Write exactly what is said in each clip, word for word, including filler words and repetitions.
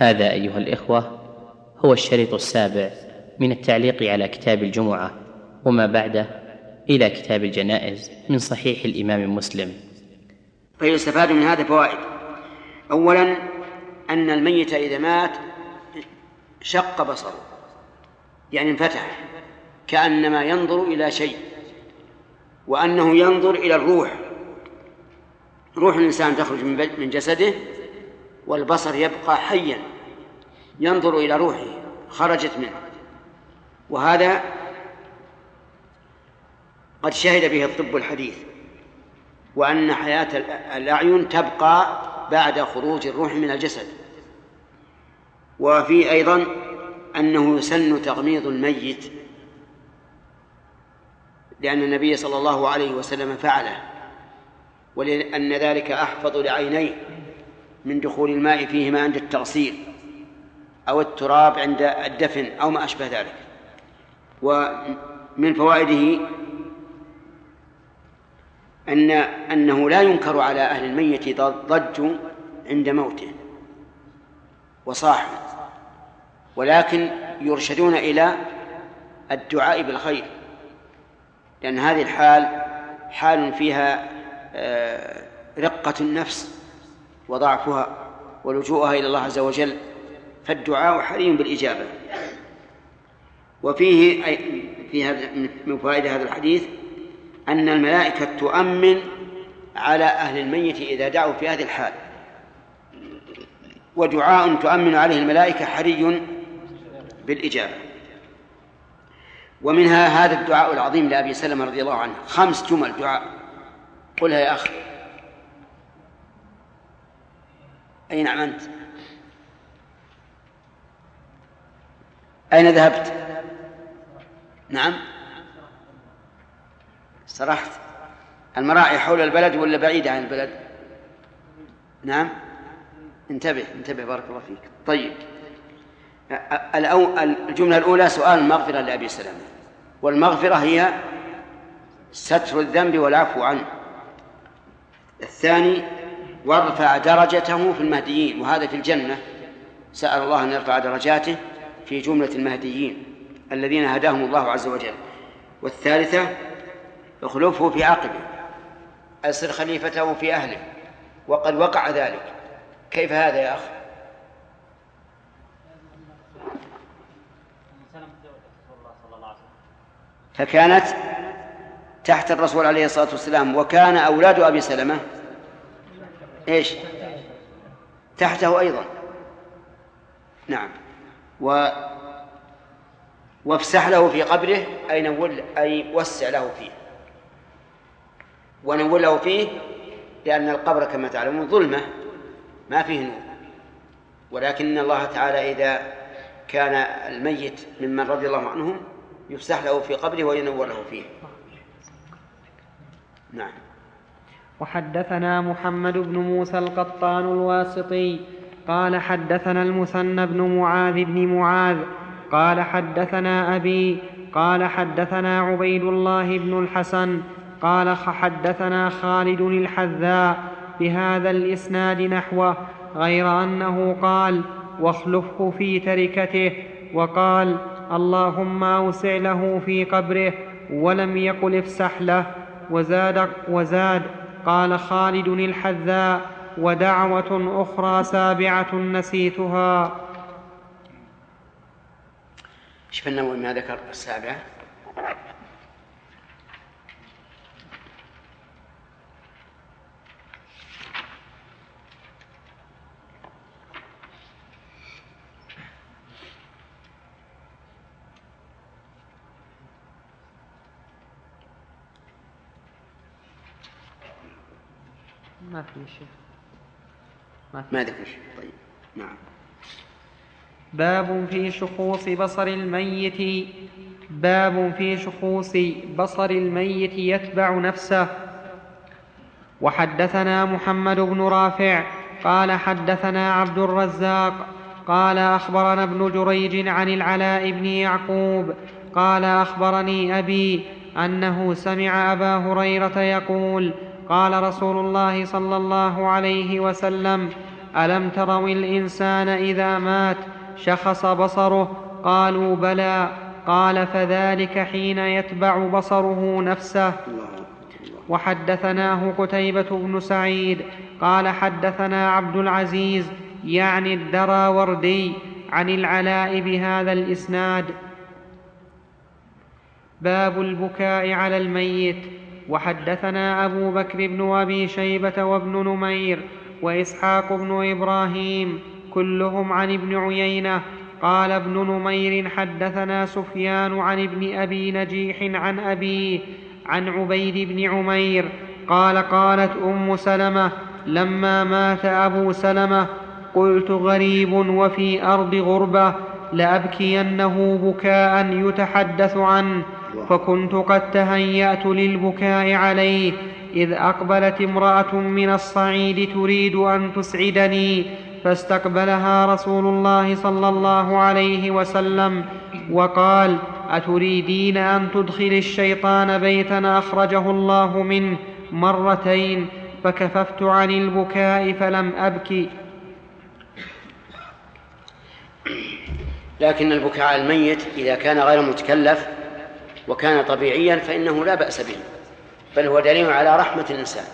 هذا أيها الإخوة هو الشريط السابع من التعليق على كتاب الجمعة وما بعده إلى كتاب الجنائز من صحيح الإمام مسلم. فيستفاد من هذا فوائد. أولا أن الميت إذا مات شق بصره، يعني انفتح كأنما ينظر إلى شيء، وأنه ينظر إلى الروح. روح الإنسان تخرج من جسده والبصر يبقى حيا ينظر إلى روحه خرجت منه، وهذا قد شهد به الطب الحديث، وأن حياة الأعين تبقى بعد خروج الروح من الجسد. وفي أيضا أنه يسن تغميض الميت، لأن النبي صلى الله عليه وسلم فعله، ولأن ذلك أحفظ لعينيه من دخول الماء فيهما عند التغسيل أو التراب عند الدفن أو ما أشبه ذلك. ومن فوائده أن أنه لا ينكر على أهل الميت ضج عند موته وصاحوا، ولكن يرشدون إلى الدعاء بالخير، لأن هذه الحال حال فيها رقة النفس وضعفها ولجوءها إلى الله عز وجل، فالدعاء حري بالإجابة. وفيه في هذا من فوائد هذا الحديث أن الملائكة تؤمن على أهل الميت إذا دعوا في هذه الحال، ودعاء تؤمن عليه الملائكة حري بالإجابة. ومنها هذا الدعاء العظيم لأبي سلمة رضي الله عنه، خمس جمل دعاء قلها يا أخي. أين أنت؟ أين ذهبت؟ نعم سرحت. المراعي حول البلد ولا بعيدة عن البلد؟ نعم انتبه انتبه بارك الله فيك. طيب، الجملة الأولى سؤال المغفرة لأبي سلمة، والمغفرة هي ستر الذنب والعفو عنه. الثاني وارفع درجته في المهديين، وهذا في الجنة، سأل الله أن يرفع درجاته في جملة المهديين الذين هداهم الله عز وجل. والثالثة اخلفه في عقبه، أصر خليفته في أهله، وقد وقع ذلك. كيف هذا يا أخ؟ فكانت تحت الرسول عليه الصلاة والسلام، وكان أولاد أبي سلمة إيش تحته أيضا. نعم. و وافسح له في قبره أي نول أي وسع له فيه، ونول له فيه لأن القبر كما تعلمون ظلمة ما فيه نور، ولكن الله تعالى إذا كان الميت ممن رضي الله عنهم يفسح له في قبره وينور له فيه. نعم. وحدثنا محمد بن موسى القطان الواسطي قال حدثنا المثنى بن معاذ بن معاذ قال حدثنا أبي قال حدثنا عبيد الله بن الحسن قال حدثنا خالد الحذاء بهذا الإسناد نحوه، غير أنه قال واخلفه في تركته، وقال اللهم أوسع له في قبره، ولم يقل افسح له. وزاد, وزاد قال خالد الحذاء ودعوة أخرى سابعة نسيتها. شوف النووي ما ذكر السابعة. ما في شيء ما, ما ذكر شيء. طيب نعم. باب في شخوص بصر الميت باب في شخوص بصر الميت يتبع نفسه. وحدثنا محمد بن رافع قال حدثنا عبد الرزاق قال أخبرنا ابن جريج عن العلاء بن يعقوب قال أخبرني أبي أنه سمع أبا هريرة يقول قال رسول الله صلى الله عليه وسلم ألم تروا الإنسان إذا مات شخص بصره؟ قالوا بلى. قال فذلك حين يتبع بصره نفسه. وحدثناه قتيبة بن سعيد قال حدثنا عبد العزيز يعني الدراوردي عن العلاء بهذا الإسناد. باب البكاء على الميت. وحدثنا أبو بكر بن أبي شيبة وابن نمير وإسحاق بن إبراهيم كلهم عن ابن عيينة. قال ابن نمير حدثنا سفيان عن ابن أبي نجيح عن أبيه عن عبيد بن عمير قال قالت أم سلمة لما مات أبو سلمة قلت غريب وفي أرض غربة لأبكينه بكاء يتحدث عنه، فكنت قد تهيأت للبكاء عليه إذ أقبلت امرأة من الصعيد تريد أن تسعدني، فاستقبلها رسول الله صلى الله عليه وسلم وقال أتريدين أن تدخل الشيطان بيتا أخرجه الله منه مرتين، فكففت عن البكاء فلم أبكي. لكن البكاء على الميت إذا كان غير متكلف وكان طبيعيا فإنه لا بأس به، بل هو دليل على رحمة الإنسان.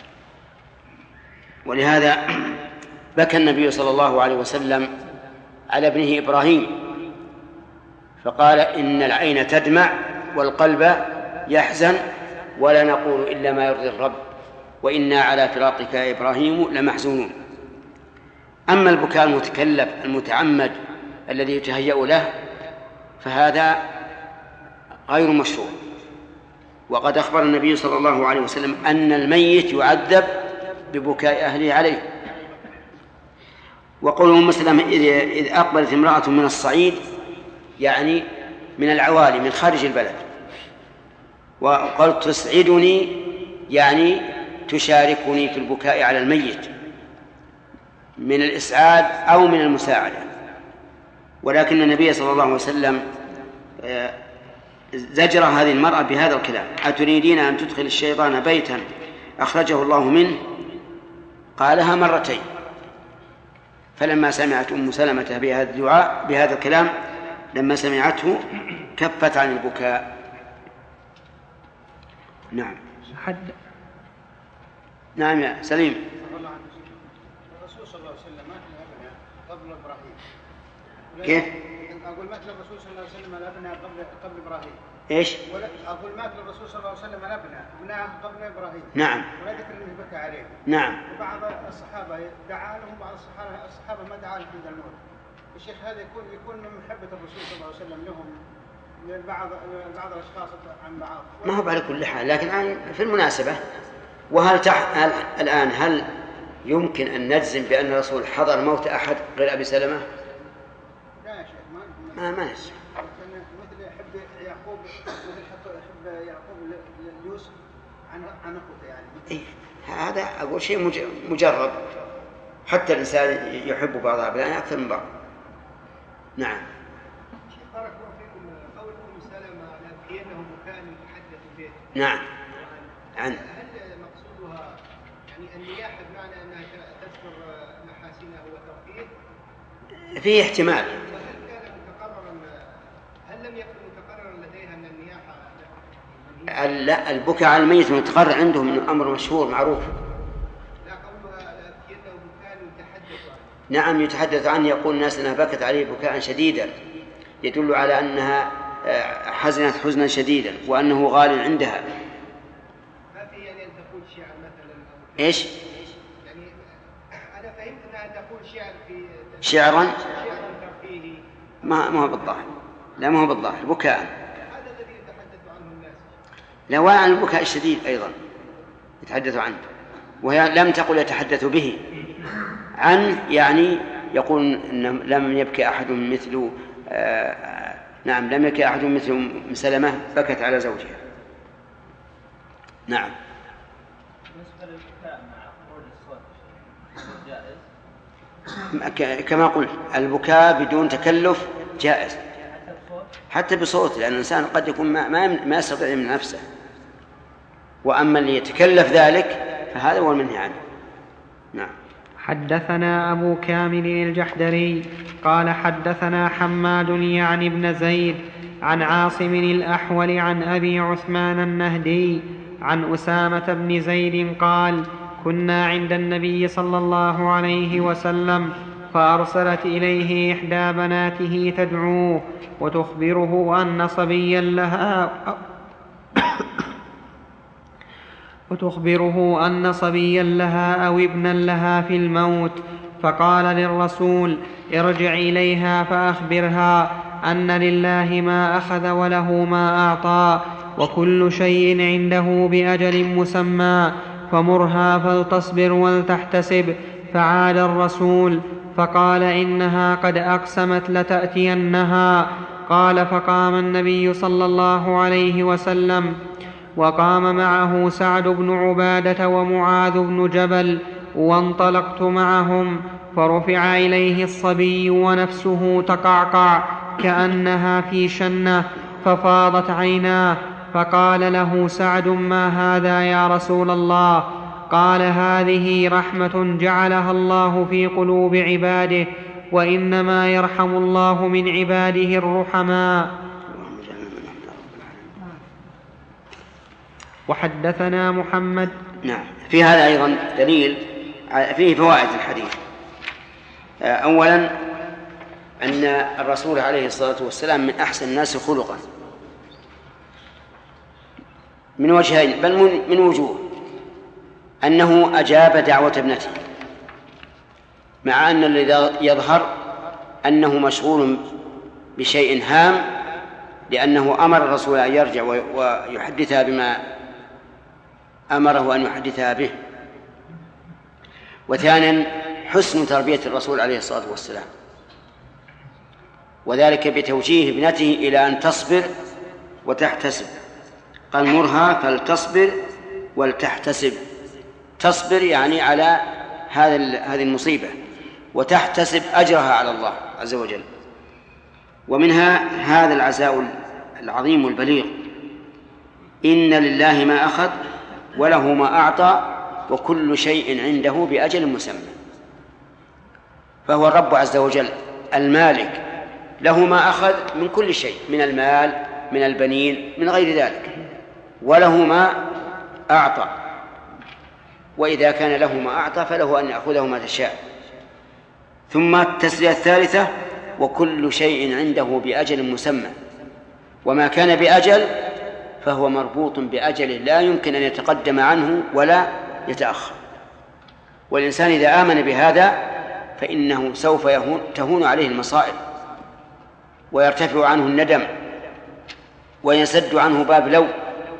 ولهذا بكى النبي صلى الله عليه وسلم على ابنه إبراهيم فقال إن العين تدمع والقلب يحزن ولا نقول إلا ما يرضي الرب وإنا على فراقك يا إبراهيم لمحزونون. أما البكاء المتكلف المتعمد الذي يتهيأ له فهذا غير مشروع، وقد أخبر النبي صلى الله عليه وسلم أن الميت يعذب ببكاء أهله عليه. وقوله مسلم إذ أقبلت امرأة من الصعيد يعني من العوالي من خارج البلد، وقال تسعدني يعني تشاركني في البكاء على الميت من الإسعاد أو من المساعدة. ولكن النبي صلى الله عليه وسلم زجر هذه المرأة بهذا الكلام أتريدين أن تدخل الشيطان بيتا أخرجه الله منه، قالها مرتين. فلما سمعت أم سلمة بهذا الدعاء بهذا الكلام لما سمعته كفت عن البكاء. نعم حد. نعم يا سليم. الرسول صلى الله عليه وسلم مات لأبناء قبل إبراهيم. كيف؟ أقول مات الرسول صلى الله عليه وسلم الأبناء قبل قبل إبراهيم. إيش؟ أقول مات الرسول صلى الله عليه وسلم الأبناء أبناء قبل إبراهيم. نعم. ولا ذكر أنه بكى عليه. نعم. وبعض الصحابة دعا لهم، بعض الصحابة الصحابة ما دعا لهم عند الموت. الشيخ هذا يكون يكون من محبة الرسول صلى الله عليه وسلم لهم لبعض بعض الأشخاص عن بعض. ما هو على كل حال، لكن في المناسبة وهل تح... هل... الآن هل يمكن أن نجزم بأن الرسول حضر موت أحد غير أبي سلمة؟ لا يا شيخ ما ما ما نجزم. مثل يحب يعقوب مثل يحب يعقوب ليوسف عن عن أخوته يعني. إيه هذا أقول شيء مجرب، حتى الإنسان يحب بعض أبنائه أكثر من بعض. نعم. شيخ بارك الله فيكم قول أم سلمة لأبكينه بكاء يتحدث به. نعم. عن. هل مقصودها يعني النياحة بمعنى أنها تذكر محاسنه وترفيه؟ فيه احتمال. وهل كان متقررا هل لم يكن متقررا لديها أن النياحة؟ لا البكاء على الميت متقرر عندهم من أمر مشهور معروف. لا قولها لأبكينه بكاء يتحدث عنه. نعم يتحدث عنه، يقول الناس أنها بكت عليه بكاء شديدا يدل على أنها حزنت حزنا شديدا وأنه غال عندها. ما في يعني أن تقول شعر مثلا؟ إيش؟ يعني أنا فهمت أنها تقول شعر في شعرا؟ شعر ترفيهي. ما ما هو بالظاهر، لا ما هو بالظاهر بكاء. هذا الذي يتحدث عنه الناس. لا وعن البكاء الشديد أيضا يتحدث عنه، وهي لم تقل يتحدث به عن يعني يقول إن لم يبكي أحد مثل آه نعم لم يبكي أحد مثل أم سلمة بكت على زوجها. نعم. بالنسبة للبكاء مع خروج الصوت جائز؟ كما قلت البكاء بدون تكلف جائز حتى بصوت، لأن الإنسان قد يكون ما ما يستطيع من نفسه، وأما اللي يتكلف ذلك فهذا هو المنهي عنه. نعم. حدثنا أبو كامل الجحدري قال حدثنا حماد يعني ابن زيد عن عاصم الأحول عن أبي عثمان النهدي عن أسامة بن زيد قال كنا عند النبي صلى الله عليه وسلم فأرسلت إليه إحدى بناته تدعوه وتخبره أن صبيا لها وتخبره أن صبيا لها أو ابنا لها في الموت، فقال للرسول ارجع إليها فأخبرها أن لله ما أخذ وله ما أعطى وكل شيء عنده بأجل مسمى، فمرها فلتصبر ولتحتسب. فعاد الرسول فقال إنها قد أقسمت لتأتينها. قال فقام النبي صلى الله عليه وسلم وقام معه سعد بن عبادة ومعاذ بن جبل، وانطلقت معهم، فرفع إليه الصبي ونفسه تقعقع كأنها في شنة، ففاضت عيناه، فقال له سعد ما هذا يا رسول الله؟ قال هذه رحمة جعلها الله في قلوب عباده، وإنما يرحم الله من عباده الرحماء. وحدثنا محمد. نعم، في هذا أيضا دليل فيه فوائد الحديث. أولا أن الرسول عليه الصلاة والسلام من أحسن الناس خلقا من وجهين بل من وجوه، أنه أجاب دعوة ابنته، مع أن الذي يظهر أنه مشغول بشيء هام، لأنه أمر الرسول أن يرجع ويحدثها بما أمره أن يحدثها به. وثانيا حسن تربية الرسول عليه الصلاة والسلام، وذلك بتوجيه ابنته إلى أن تصبر وتحتسب. قال مرها فلتصبر ولتحتسب. تصبر يعني على هذه المصيبة، وتحتسب أجرها على الله عز وجل. ومنها هذا العزاء العظيم والبليغ: إن لله ما أخذ وله ما أعطى وكل شيء عنده بأجل مسمى. فهو الرب عز وجل المالك، له ما أخذ من كل شيء، من المال، من البنين، من غير ذلك، وله ما أعطى، وإذا كان له ما أعطى فله أن يأخذه ما تشاء. ثم التسلية الثالثة: وكل شيء عنده بأجل مسمى. وما كان بأجل فهو مربوط بأجل لا يمكن أن يتقدم عنه ولا يتأخر. والإنسان إذا آمن بهذا فإنه سوف تهون عليه المصائب، ويرتفع عنه الندم، ويسد عنه باب لو.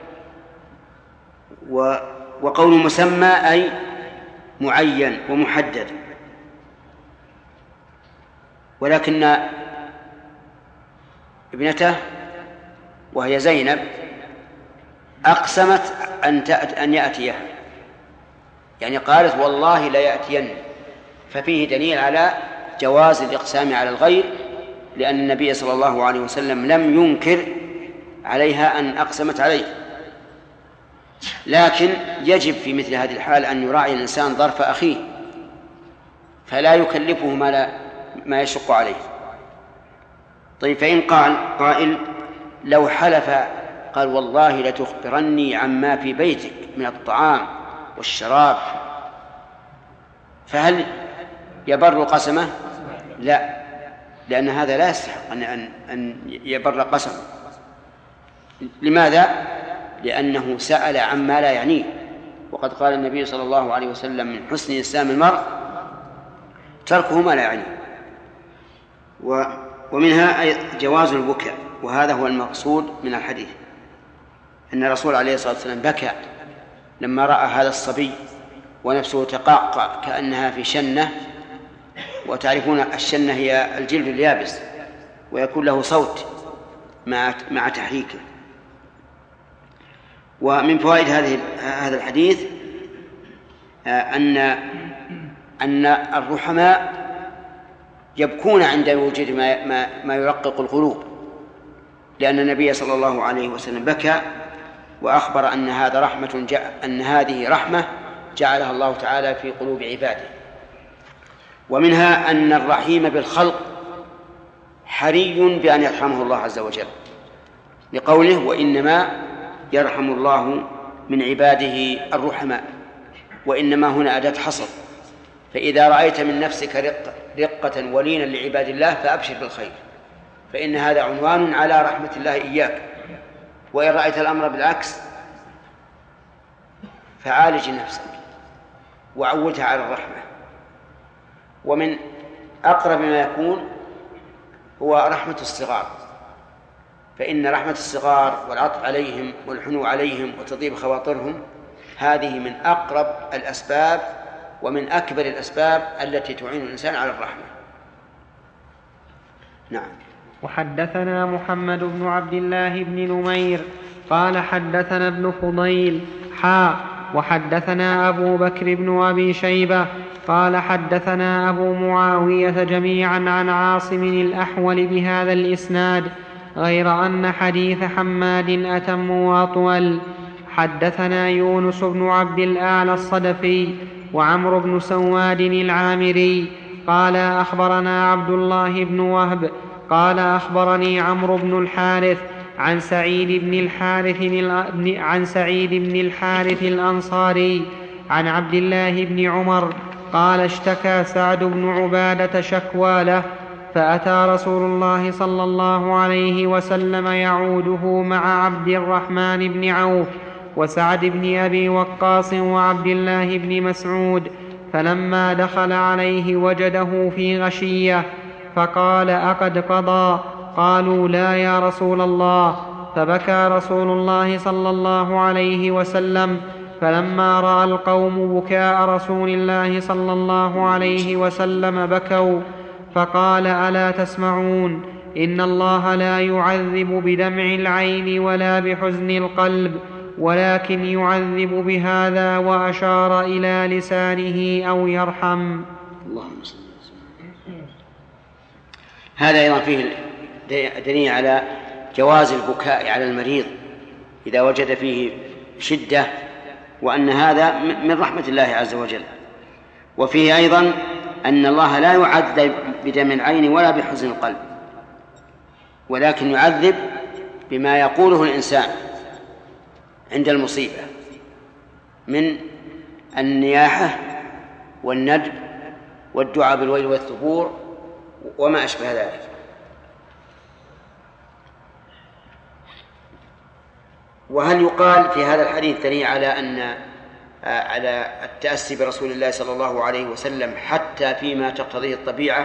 وقول مسمى أي معين ومحدد. ولكن ابنته وهي زينب أقسمت أن أن يأتيه، يعني قالت والله لا يأتين، ففيه دليل على جواز الإقسام على الغير، لأن النبي صلى الله عليه وسلم لم ينكر عليها أن أقسمت عليه. لكن يجب في مثل هذه الحال أن يراعي الإنسان ظرف أخيه، فلا يكلفه ما, لا ما يشق عليه. طيب، فإن قال قائل لو حلف قال والله لتخبرني عما في بيتك من الطعام والشراب، فهل يبر قسمه؟ لا، لأن هذا لا يستحق أن أن يبر قسمه. لماذا؟ لأنه سأل عما لا يعنيه، وقد قال النبي صلى الله عليه وسلم من حسن إسلام المرء تركه ما لا يعنيه. ومنها جواز البكاء، وهذا هو المقصود من الحديث، أن الرسول عليه الصلاة والسلام بكى لما رأى هذا الصبي ونفسه تقعقع كأنها في شنة. وتعرفون الشنة هي الجلد اليابس، ويكون له صوت مع مع تحريكه. ومن فوائد هذه هذا الحديث أن أن الرحماء يبكون عند وجود ما ما, ما يرقق القلوب، لأن النبي صلى الله عليه وسلم بكى وأخبر أن هذا رحمة أن هذه رحمة جعلها الله تعالى في قلوب عباده. ومنها أن الرحيم بالخلق حري بأن يرحمه الله عز وجل، لقوله وإنما يرحم الله من عباده الرحماء، وإنما هنا أداة حصر. فإذا رأيت من نفسك رقة, رقة ولينا لعباد الله فأبشر بالخير، فإن هذا عنوان على رحمة الله إياك. وإن رأيت الأمر بالعكس فعالج نفسك وعودها على الرحمة. ومن أقرب ما يكون هو رحمة الصغار، فإن رحمة الصغار والعطف عليهم والحنو عليهم وتطيب خواطرهم هذه من أقرب الأسباب ومن أكبر الأسباب التي تعين الإنسان على الرحمة. نعم. وحدثنا محمد بن عبد الله بن نمير قال حدثنا ابن فضيل حا وحدثنا أبو بكر بن أبي شيبة قال حدثنا أبو معاوية جميعا عن عاصم الأحول بهذا الإسناد، غير أن حديث حماد أتم وأطول. حدثنا يونس بن عبد الأعلى الصدفي وعمرو بن سواد العامري قال أخبرنا عبد الله بن وهب قال أخبرني عمرو بن الحارث عن سعيد بن الحارث عن سعيد بن الحارث الأنصاري عن عبد الله بن عمر قال اشتكى سعد بن عبادة شكوى له، فأتى رسول الله صلى الله عليه وسلم يعوده مع عبد الرحمن بن عوف وسعد بن أبي وقاص وعبد الله بن مسعود، فلما دخل عليه وجده في غشية فقال أقد قضى؟ قالوا لا يا رسول الله. فبكى رسول الله صلى الله عليه وسلم، فلما رأى القوم بكاء رسول الله صلى الله عليه وسلم بكوا، فقال ألا تسمعون؟ إن الله لا يعذب بدمع العين ولا بحزن القلب، ولكن يعذب بهذا، وأشار إلى لسانه أو يرحم. اللهم صل وسلم. هذا أيضا فيه دليل على جواز البكاء على المريض إذا وجد فيه شدة، وأن هذا من رحمة الله عز وجل. وفيه أيضا أن الله لا يعذب بدمع العين ولا بحزن القلب، ولكن يعذب بما يقوله الإنسان عند المصيبة من النياحة والندب والدعاء بالويل والثبور وما أشبه ذلك. وهل يقال في هذا الحديث دليل على أن على التأسي برسول الله صلى الله عليه وسلم حتى فيما تقتضيه الطبيعة،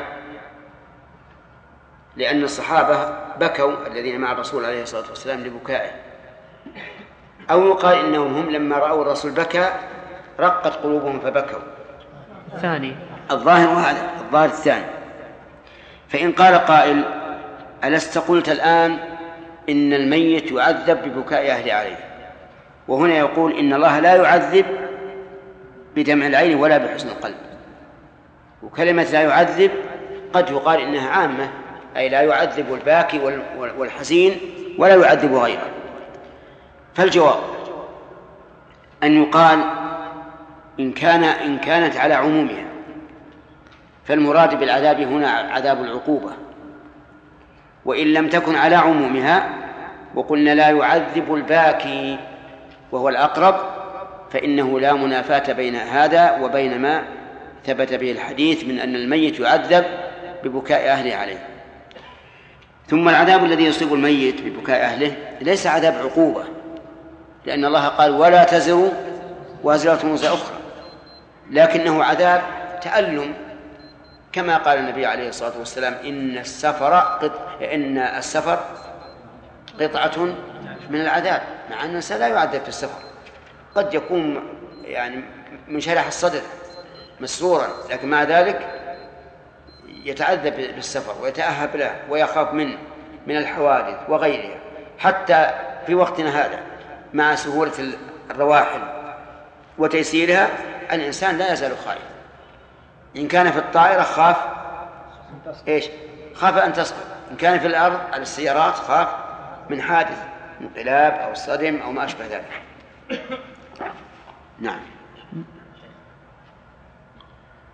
لأن الصحابة بكوا الذين مع الرسول عليه الصلاة والسلام لبكائه، أو يقال إنهم هم لما رأوا الرسول بكى رقت قلوبهم فبكوا؟ ثاني الظاهر هذا الظاهر الثاني. فإن قال قائل ألست قلت الآن إن الميت يعذب ببكاء أهله عليه، وهنا يقول إن الله لا يعذب بدمع العين ولا بحزن القلب. وكلمة لا يعذب قد يقال إنها عامة، أي لا يعذب الباكي والحزين ولا يعذب غيره. فالجواب أن يقال إن كان إن كانت على عمومها فالمراد بالعذاب هنا عذاب العقوبة، وإن لم تكن على عمومها وقلنا لا يعذب الباكي وهو الأقرب فإنه لا منافاة بين هذا وبين ما ثبت به الحديث من أن الميت يعذب ببكاء أهله عليه. ثم العذاب الذي يصيب الميت ببكاء أهله ليس عذاب عقوبة، لأن الله قال ولا تزر وازرة وزر أخرى، لكنه عذاب تألم، كما قال النبي عليه الصلاة والسلام إن السفر قط... إن السفر قطعة من العذاب، مع أن الإنسان لا يعذب في السفر، قد يكون يعني منشرح الصدر مسرورا، لكن مع ذلك يتعذب بالسفر ويتأهب له ويخاف منه من الحوادث وغيرها. حتى في وقتنا هذا مع سهولة الرواحل وتيسيرها الإنسان لا يزال خائف. إن كان في الطائرة خاف إيش؟ خاف أن تسقط. إن كان في الأرض على السيارات خاف من حادث انقلاب أو صدم أو ما أشبه ذلك. نعم.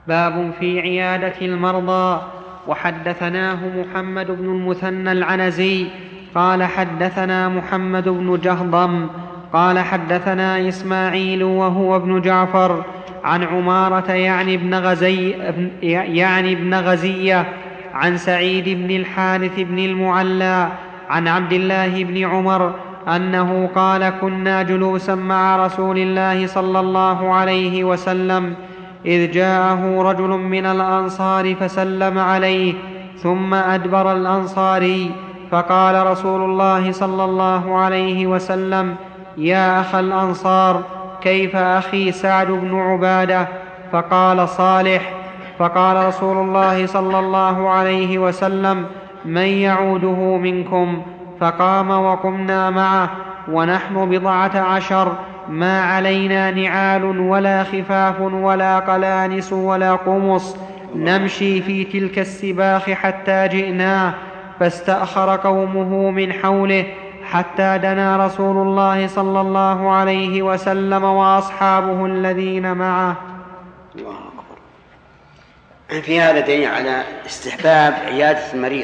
باب في عيادة المرضى. وحدثناه محمد بن المثنى العنزي قال حدثنا محمد بن جهضم قال حدثنا إسماعيل وهو ابن جعفر عن عمارة يعني ابن غزي يعني ابن غزية عن سعيد بن الحارث بن المعلى عن عبد الله بن عمر أنه قال كنا جلوسا مع رسول الله صلى الله عليه وسلم إذ جاءه رجل من الأنصار فسلم عليه ثم أدبر الأنصاري فقال رسول الله صلى الله عليه وسلم يا أخا الأنصار كيف أخي سعد بن عبادة؟ فقال صالح. فقال رسول الله صلى الله عليه وسلم من يعوده منكم؟ فقام وقمنا معه ونحن بضعة عشر ما علينا نعال ولا خفاف ولا قلانس ولا قمص نمشي في تلك السباخ حتى جئناه فاستأخر قومه من حوله حتى دنا رسول الله صلى الله عليه وسلم وأصحابه الذين معه. الله أكبر. في هذا دليل على استحباب عيادة المريض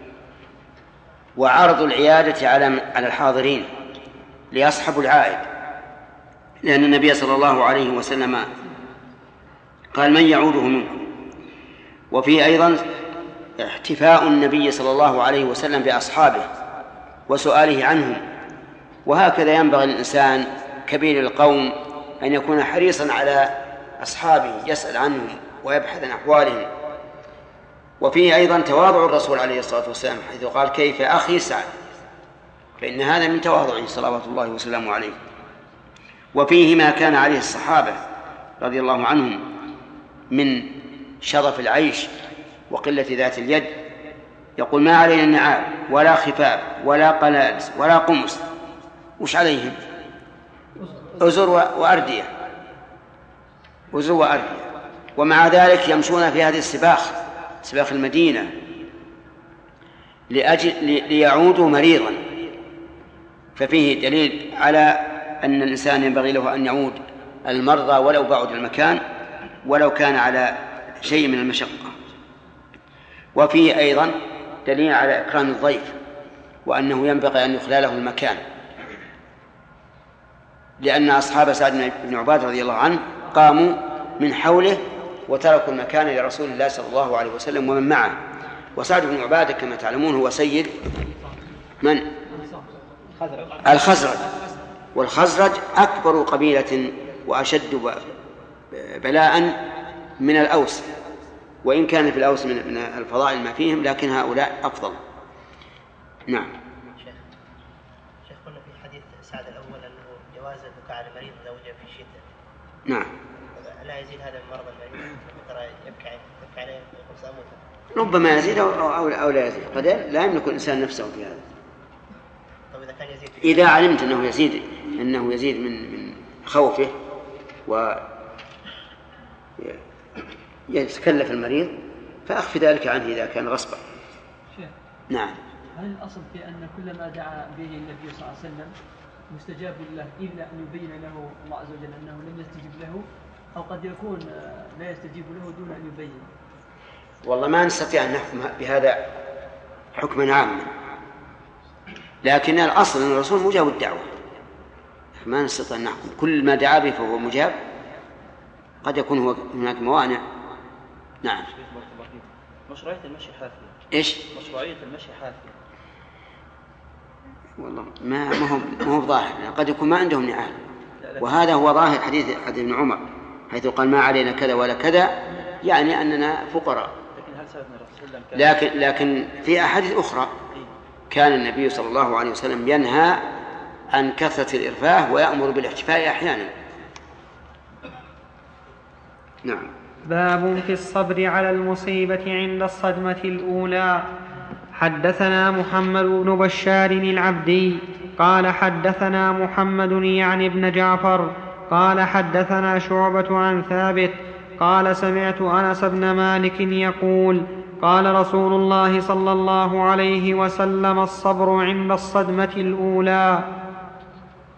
وعرض العيادة على على الحاضرين ليصحبوا العائد، لأن النبي صلى الله عليه وسلم قال من يعوده منكم. وفيه أيضا احتفاء النبي صلى الله عليه وسلم بأصحابه وسؤاله عنهم، وهكذا ينبغي الإنسان كبير القوم أن يكون حريصا على أصحابه يسأل عنهم ويبحث عن أحوالهم. وفيه أيضا تواضع الرسول عليه الصلاة والسلام حيث قال كيف أخي سعد، فإن هذا من تواضعه صلوات الله وسلامه عليه. وفيه ما كان عليه الصحابة رضي الله عنهم من شرف العيش وقلة ذات اليد. يقول ما علينا النعال ولا خفاف ولا قلانس ولا قمص، وش عليهم؟ أزر وأردية، أزر وأردية، ومع ذلك يمشون في هذه السباخ، سباخ المدينة، لأجل ليعودوا مريضا. ففيه دليل على أن الإنسان ينبغي له أن يعود المرضى ولو بعد المكان ولو كان على شيء من المشقة. وفيه أيضا دليل على إكرام الضيف وأنه ينبغي أن يخلى له المكان، لأن أصحاب سعد بن عبادة رضي الله عنه قاموا من حوله وتركوا المكان لرسول الله صلى الله عليه وسلم ومن معه. وسعد بن عبادة كما تعلمون هو سيد من؟ الخزرج، والخزرج أكبر قبيلة وأشد بلاء من الأوس، وإن كان في الأوس من الفضائل ما فيهم، لكن هؤلاء أفضل. نعم. شيخ شيخ قلنا في حديث سعد الأول أنه جواز البكاء على المريض إذا وجد في شدة. نعم. لا يزيد هذا المرض المريض ترى يبكي يبكي عليه يقول سأموت. ربما يزيد أو, أو, أو لا يزيد، قد لا يملك الإنسان نفسه في هذا. طب إذا كان يزيد إذا علمت أنه يزيد أنه يزيد من من خوفه و يتكلف المريض فأخف ذلك عنه إذا كان غصبا. نعم. هل الأصل في أن كل ما دعا به النبي صلى الله عليه وسلم مستجاب له إلا أن يبين له الله عز وجل أنه لم يستجب له، أو قد يكون لا يستجيب له دون أن يبين؟ والله ما نستطيع أن نحكم بهذا حكما عاما، لكن الأصل أن الرسول مجاب الدعوة، ما نستطيع أن نحكم كل ما دعا به فهو مجاب، قد يكون هو هناك موانع. نعم. مشروعية المشي حافية. إيش؟ مشروعية المشي حافية. والله ما ما هو ما هو ظاهر، قد يكون ما عندهم نعال، وهذا هو ظاهر حديث حديث ابن عمر حيث قال ما علينا كذا ولا كذا، يعني أننا فقراء. لكن لكن في أحاديث أخرى كان النبي صلى الله عليه وسلم ينهى عن كثرة الإرفاه ويأمر بالاحتفاء أحيانا. نعم. باب في الصبر على المصيبة عند الصدمة الأولى. حدثنا محمد بن بشار العبدي قال حدثنا محمد يعني ابن جعفر قال حدثنا شعبة عن ثابت قال سمعت أنس بن مالك يقول قال رسول الله صلى الله عليه وسلم الصبر عند الصدمة الأولى.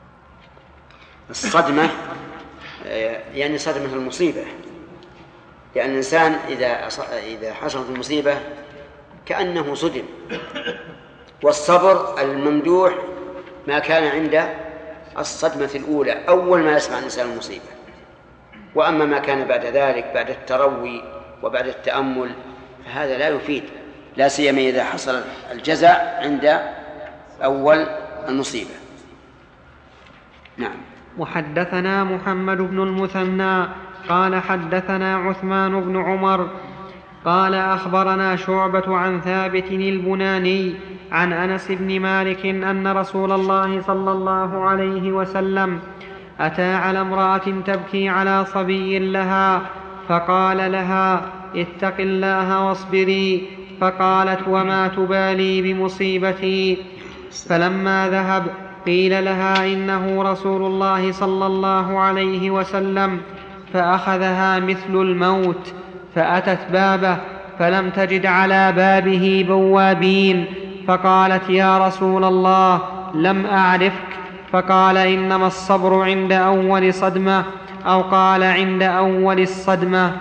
الصدمة يعني صدمة المصيبة، لأن الإنسان إذا إذا حصلت المصيبة كأنه صدم، والصبر الممدوح ما كان عند الصدمة الأولى أول ما يسمع الإنسان المصيبة، وأما ما كان بعد ذلك بعد التروي وبعد التأمل فهذا لا يفيد، لا سيما إذا حصل الجزع عند أول المصيبة. نعم. وحدثنا محمد بن المثنى قال حدثنا عثمان بن عمر قال أخبرنا شعبة عن ثابت البناني عن أنس بن مالك أن رسول الله صلى الله عليه وسلم أتى على امرأة تبكي على صبي لها فقال لها اتق الله واصبري، فقالت وما تبالي بمصيبتي؟ فلما ذهب قيل لها إنه رسول الله صلى الله عليه وسلم، فأخذها مثل الموت، فأتت بابه فلم تجد على بابه بوابين، فقالت يا رسول الله لم أعرفك، فقال إنما الصبر عند أول صدمة، أو قال عند أول الصدمة.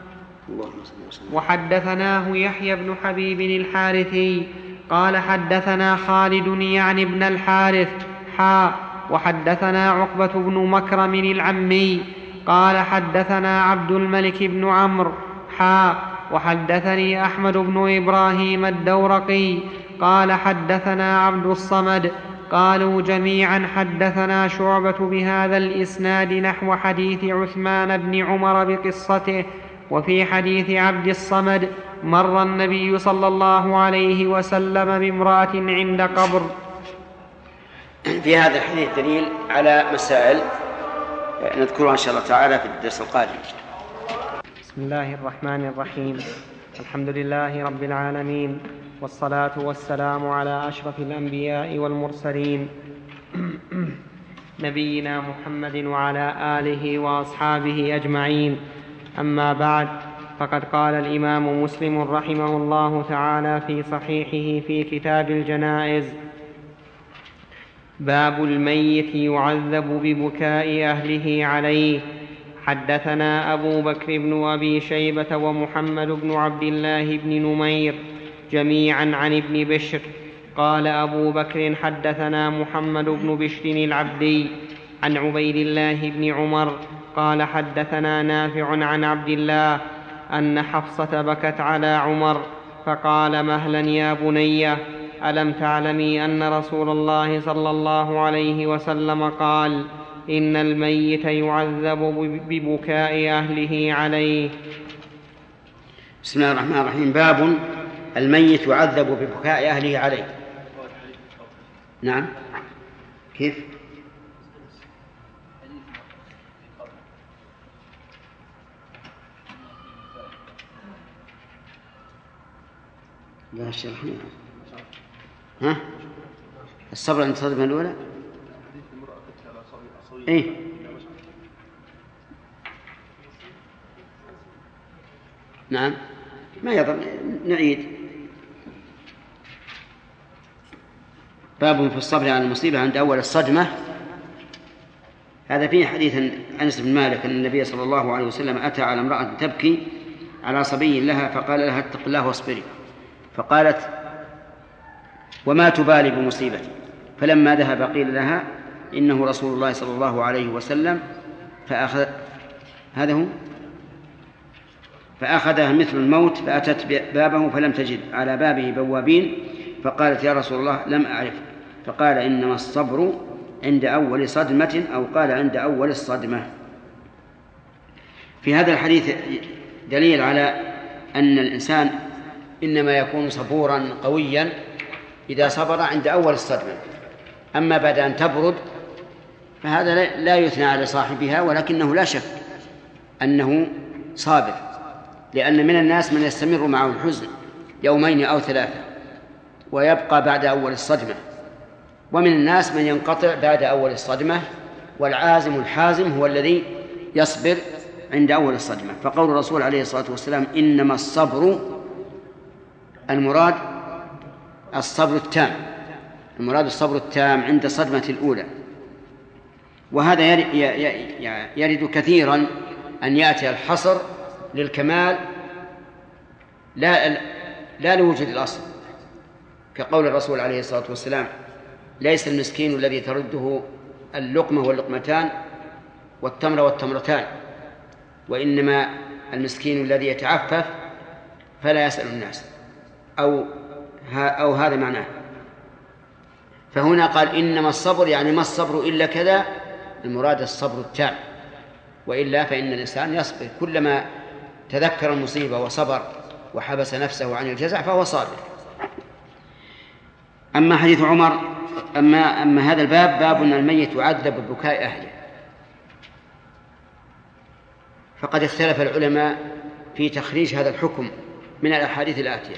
وحدثناه يحيى بن حبيب الحارثي قال حدثنا خالد يعني ابن الحارث حا وحدثنا عقبة بن مكرم العمي قال حدثنا عبد الملك بن عمرو حا وحدثني أحمد بن إبراهيم الدورقي قال حدثنا عبد الصمد قالوا جميعا حدثنا شعبة بهذا الإسناد نحو حديث عثمان بن عمر بقصته. وفي حديث عبد الصمد مر النبي صلى الله عليه وسلم بامرأة عند قبر. في هذا الحديث دليل على مسائل نذكرها إن شاء الله تعالى في الدرس القادم. بسم الله الرحمن الرحيم. الحمد لله رب العالمين، والصلاة والسلام على أشرف الأنبياء والمرسلين نبينا محمد وعلى آله وأصحابه أجمعين. أما بعد، فقد قال الإمام مسلم رحمه الله تعالى في صحيحه في كتاب الجنائز: باب الميت يعذب ببكاء أهله عليه. حدثنا أبو بكر بن أبي شيبة ومحمد بن عبد الله بن نمير جميعا عن ابن بشر. قال أبو بكر حدثنا محمد بن بشر العبدي عن عبيد الله بن عمر قال حدثنا نافع عن عبد الله أن حفصة بكت على عمر فقال: مهلا يا بني، ألم تعلمي أن رسول الله صلى الله عليه وسلم قال: إن الميت يعذب ببكاء أهله عليه. بسم الله الرحمن الرحيم. باب الميت يعذب ببكاء أهله عليه. نعم، كيف؟ لا الشرح ها الصبر عند الصدمة الأولى. إيه نعم، ما يضر، نعيد. باب في الصبر على المصيبة عند أول الصدمة. هذا فيه حديث أنس بن مالك أن النبي صلى الله عليه وسلم أتى على امرأة تبكي على صبي لها فقال لها: اتق الله واصبري. فقالت: وما تبالي بمصيبتي؟ فلما ذهب قيل لها: إنه رسول الله صلى الله عليه وسلم، فأخذ هذا هو فأخذها مثل الموت، فأتت بابه فلم تجد على بابه بوابين، فقالت: يا رسول الله لم أعرف. فقال: إنما الصبر عند أول صدمة، أو قال عند أول الصدمة. في هذا الحديث دليل على أن الإنسان إنما يكون صبورا قويا إذا صبر عند أول الصدمة، أما بعد أن تبرد فهذا لا يثنى على صاحبها، ولكنه لا شك أنه صابر، لأن من الناس من يستمر معه الحزن يومين أو ثلاثة ويبقى بعد أول الصدمة، ومن الناس من ينقطع بعد أول الصدمة، والعازم الحازم هو الذي يصبر عند أول الصدمة. فقول الرسول عليه الصلاة والسلام: إنما الصبر، المراد الصبر التام، المراد الصبر التام عند الصدمة الأولى. وهذا يرد كثيرا أن يأتي الحصر للكمال لا, لا لوجود الأصل، كقول الرسول عليه الصلاة والسلام: ليس المسكين الذي ترده اللقمة واللقمتان والتمر والتمرتان، وإنما المسكين الذي يتعفف فلا يسأل الناس، أو, أو هذا معناه. فهنا قال إنما الصبر، يعني ما الصبر إلا كذا، المراد الصبر التام، وإلا فإن الإنسان يصبر كلما تذكر المصيبة وصبر وحبس نفسه عن الجزع فهو صابر. أما حديث عمر أما, أما هذا الباب باب أن الميت يعذب ببكاء أهله، فقد اختلف العلماء في تخريج هذا الحكم من الأحاديث الآتية،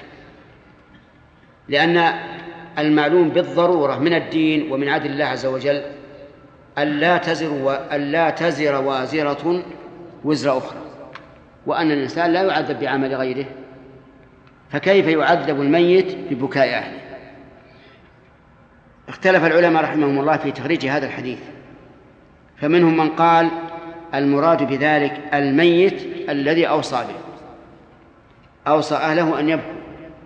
لأن المعلوم بالضرورة من الدين ومن عدل الله عز وجل ألا تزر, وألا تزر وازرة وزر أخرى، وأن الإنسان لا يعذب بعمل غيره، فكيف يعذب الميت ببكاء أهله؟ اختلف العلماء رحمهم الله في تخريج هذا الحديث، فمنهم من قال المراد بذلك الميت الذي أوصى به، أوصى أهله أن يبكوا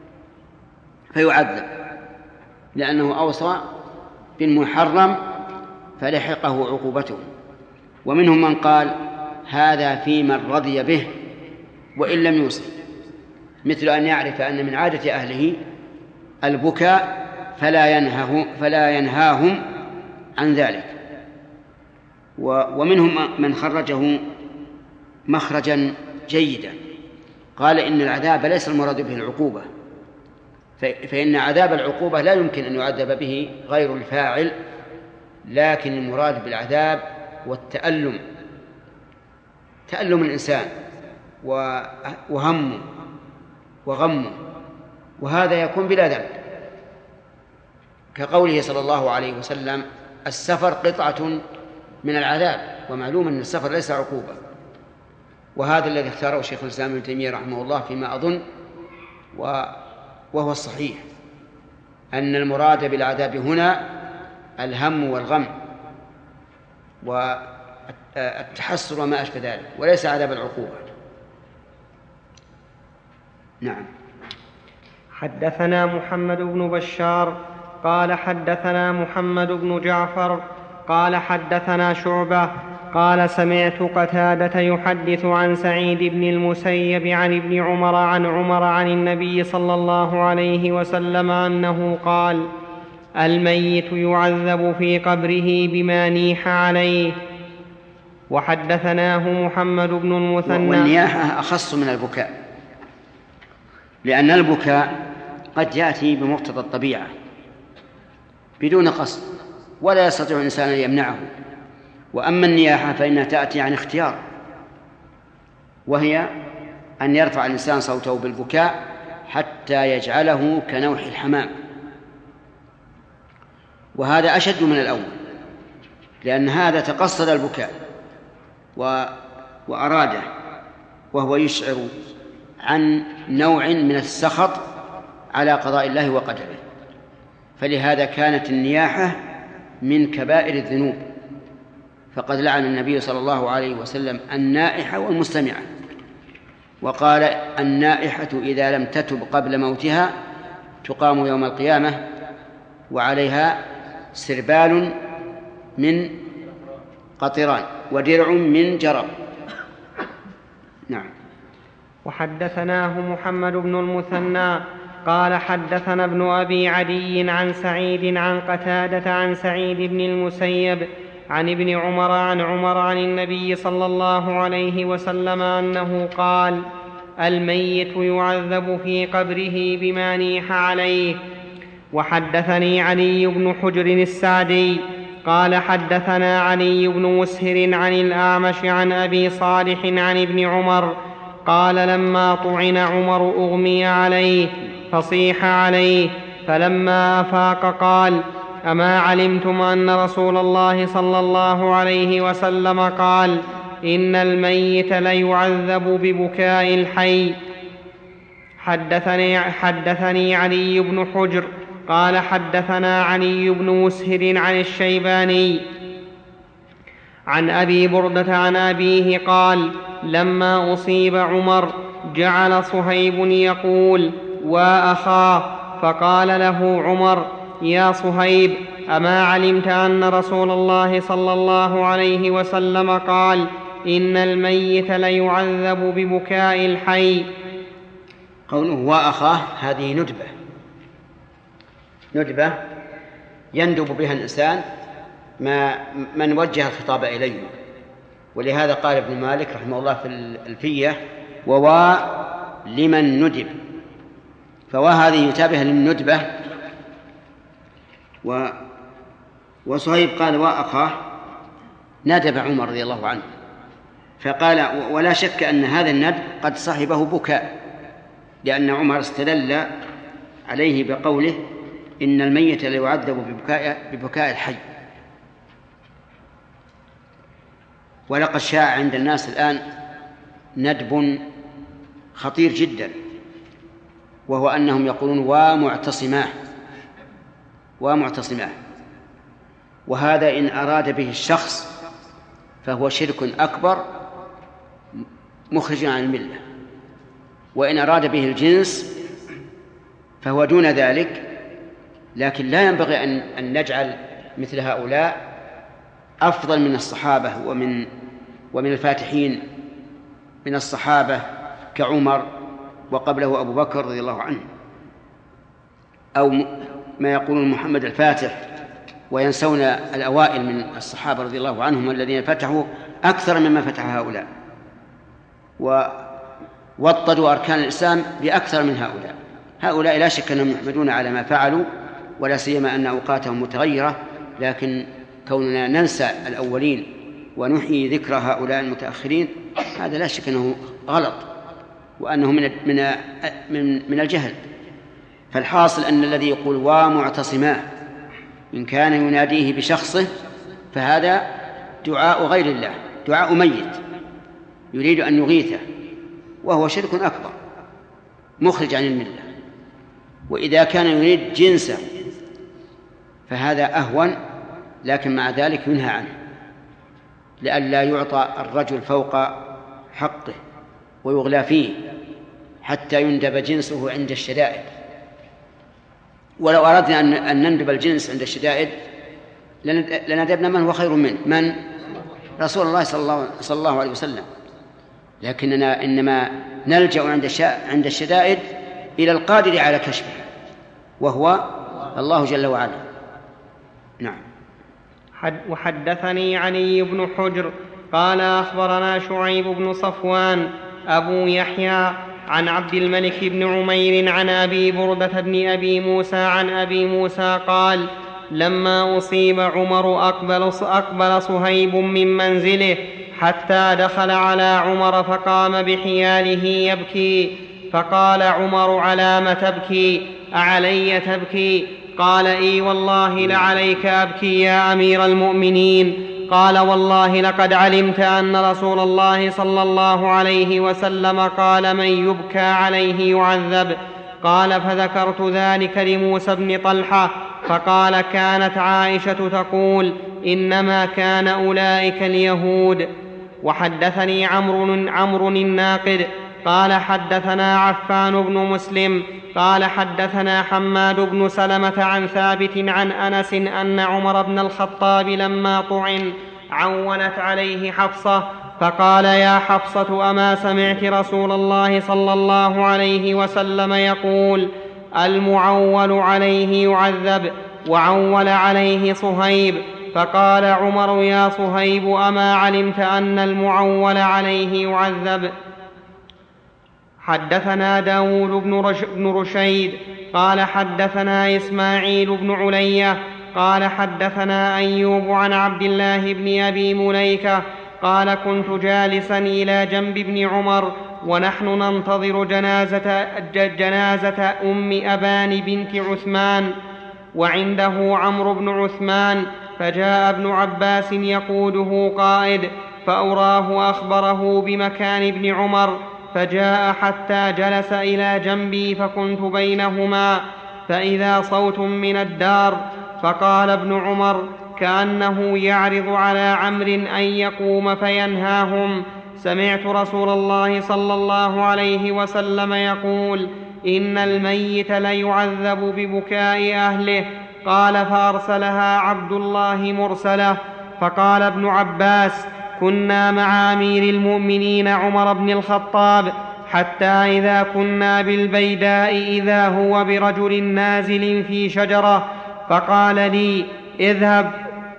فيعذب لأنه أوصى بالمحرم فلحقه عقوبته. ومنهم من قال هذا في من رضي به وإن لم يوصي، مثل أن يعرف أن من عادة أهله البكاء فلا ينهاه فلا ينهاهم عن ذلك. ومنهم من خرجه مخرجا جيدا، قال إن العذاب ليس المراد به العقوبة، فإن عذاب العقوبة لا يمكن أن يعذب به غير الفاعل، لكن المراد بالعذاب والتألم، تألم الإنسان وهمه وغمه، وهذا يكون بلا ذنب، كقوله صلى الله عليه وسلم: السفر قطعة من العذاب، ومعلوم أن السفر ليس عقوبة. وهذا الذي اختاره شيخ الإسلام ابن تيمية رحمه الله فيما أظن، وهو الصحيح، أن المراد بالعذاب هنا الهم والغم والتحسر وما أشبه ذلك، وليس عذاب العقوبة. نعم. حدثنا محمد بن بشار قال حدثنا محمد بن جعفر قال حدثنا شعبة قال سمعت قتادة يحدث عن سعيد بن المسيب عن ابن عمر عن عمر عن النبي صلى الله عليه وسلم أنه قال: الميت يعذب في قبره بما نيح عليه. وحدثناه محمد بن المثنى. والنياحة أخص من البكاء، لأن البكاء قد يأتي بمقتضى الطبيعة بدون قصد ولا يستطيع الإنسان أن يمنعه، وأما النياحة فإنها تأتي عن اختيار، وهي أن يرفع الإنسان صوته بالبكاء حتى يجعله كنوح الحمام، وهذا أشد من الأول، لأن هذا تقصد البكاء وأراده، وهو يشعر عن نوع من السخط على قضاء الله وقدره. فلهذا كانت النياحة من كبائر الذنوب، فقد لعن النبي صلى الله عليه وسلم النائحة والمستمعة، وقال: النائحة إذا لم تتب قبل موتها تقام يوم القيامة وعليها سربال من قطران ودرع من جرب. نعم. وحدثناه محمد بن المثنى قال حدثنا ابن أبي عدي عن سعيد عن قتادة عن سعيد بن المسيب عن ابن عمر عن عمر عن النبي صلى الله عليه وسلم أنه قال: الميت يعذب في قبره بما نيح عليه. وحدثني علي بن حجر السعدي قال حدثنا علي بن مسهر عن الأعمش عن أبي صالح عن ابن عمر قال: لما طعن عمر أغمي عليه فصيح عليه، فلما أفاق قال: أما علمتم أن رسول الله صلى الله عليه وسلم قال: إن الميت ليعذب ببكاء الحي. حدثني, حدثني علي بن حجر قال حدثنا علي بن مسهر عن الشيباني عن أبي بردة عن أبيه قال: لما أصيب عمر جعل صهيب يقول: وأخاه. فقال له عمر: يا صهيب، أما علمت أن رسول الله صلى الله عليه وسلم قال: إن الميت ليعذب ببكاء الحي؟ قوله وأخاه هذه ندبة ندبة يندب بها الإنسان ما من وجه الخطاب إليه، ولهذا قال ابن مالك رحمه الله في الألفية: ووا لمن ندب، فوا هذه يتابه للندبة. و وصهيب قال وأخاه، ندب عمر رضي الله عنه، فقال ولا شك أن هذا الندب قد صحبه بكاء، لأن عمر استدل عليه بقوله: إن الميت ليعذب ببكاء, ببكاء الحي. ولقد شاع عند الناس الآن ندب خطير جدا، وهو أنهم يقولون ومعتصماه ومعتصماه، وهذا إن أراد به الشخص فهو شرك أكبر مخرج عن الملة، وإن أراد به الجنس فهو دون ذلك. لكن لا ينبغي أن, أن نجعل مثل هؤلاء أفضل من الصحابة ومن, ومن الفاتحين من الصحابة كعمر وقبله أبو بكر رضي الله عنه، أو ما يقولون محمد الفاتح، وينسون الأوائل من الصحابة رضي الله عنهم الذين فتحوا أكثر مما فتح هؤلاء، ووطدوا أركان الإسلام بأكثر من هؤلاء. هؤلاء لا شك أنهم يحمدون على ما فعلوا، ولا سيما أن أوقاتهم متغيرة، لكن كوننا ننسى الأولين ونحيي ذكر هؤلاء المتأخرين هذا لا شك أنه غلط، وأنه من من من من الجهل. فالحاصل أن الذي يقول ومعتصماه إن كان يناديه بشخصه فهذا دعاء غير الله، دعاء ميت يريد أن يغيثه، وهو شرك أكبر مخرج عن الملة. وإذا كان يريد جنسه فهذا أهون، لكن مع ذلك ينهى عنه لئلا يعطى الرجل فوق حقه ويغلى فيه حتى يندب جنسه عند الشدائد. ولو أردنا أن نندب الجنس عند الشدائد لندبنا من هو خير منه، من رسول الله صلى الله عليه وسلم، لكننا إنما نلجأ عند الشدائد إلى القادر على كشفه وهو الله جل وعلا. نعم. وحدثني علي بن حجر قال أخبرنا شعيب بن صفوان أبو يحيى عن عبد الملك بن عمير عن أبي بردة بن أبي موسى عن أبي موسى قال: لما أصيب عمر أقبل, أقبل صهيب من منزله حتى دخل على عمر فقام بحياله يبكي، فقال عمر: على ما تبكي؟ أعلي تبكي؟ قال: إي والله لعليك أبكي يا أمير المؤمنين. قال: والله لقد علمت أن رسول الله صلى الله عليه وسلم قال: من يبكى عليه يعذب. قال: فذكرت ذلك لموسى بن طلحة فقال: كانت عائشة تقول: إنما كان أولئك اليهود. وحدثني عمرو عمرو الناقد قال: حدثنا عفان بن مسلم قال: حدثنا حماد بن سلمة عن ثابت عن أنس أن عمر بن الخطاب لما طعن عونت عليه حفصة فقال: يا حفصة، أما سمعت رسول الله صلى الله عليه وسلم يقول: المعول عليه يعذب، وعول عليه صهيب. فقال عمر: يا صهيب، أما علمت أن المعول عليه يعذب؟ حدثنا داود بن رشيد قال: حدثنا إسماعيل بن علية قال: حدثنا أيوب عن عبد الله بن أبي مليكة قال: كنت جالسا إلى جنب ابن عمر ونحن ننتظر جنازة, جنازة أم أبان بنت عثمان وعنده عمرو بن عثمان، فجاء ابن عباس يقوده قائد، فأراه وأخبره بمكان ابن عمر، فجاء حتى جلس إلى جنبي فكنت بينهما، فإذا صوت من الدار، فقال ابن عمر كأنه يعرض على عمرو أن يقوم فينهاهم: سمعت رسول الله صلى الله عليه وسلم يقول: إن الميت ليعذب ببكاء أهله. قال: فأرسلها عبد الله مرسلة. فقال ابن عباس: كنا مع أمير المؤمنين عمر بن الخطاب حتى إذا كنا بالبيداء إذا هو برجل نازل في شجرة، فقال لي: اذهب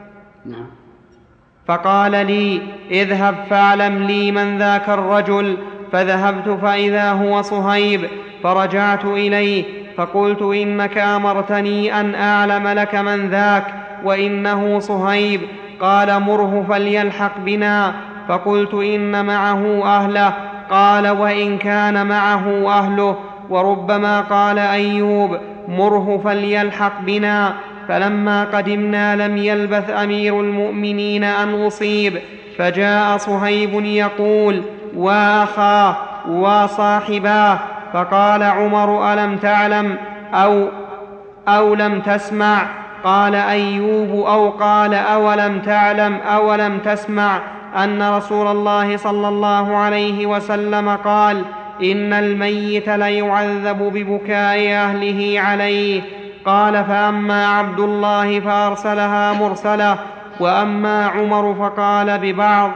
فقال لي اذهب فاعلم لي من ذاك الرجل. فذهبت فإذا هو صهيب، فرجعت إليه فقلت: إنك أمرتني أن أعلم لك من ذاك، وإنه صهيب. قال: مره فليلحق بنا. فقلت: إن معه أهله. قال: وإن كان معه أهله. وربما قال أيوب: مره فليلحق بنا. فلما قدمنا لم يلبث أمير المؤمنين أن أصيب، فجاء صهيب يقول: وأخاه وصاحباه. فقال عمر: ألم تعلم أو, أو لم تسمع؟ قال أيوب: أو قال أولم تعلم أولم تسمع أن رسول الله صلى الله عليه وسلم قال: إن الميت ليعذب ببكاء أهله عليه. قال: فأما عبد الله فأرسلها مرسلة، وأما عمر فقال ببعض.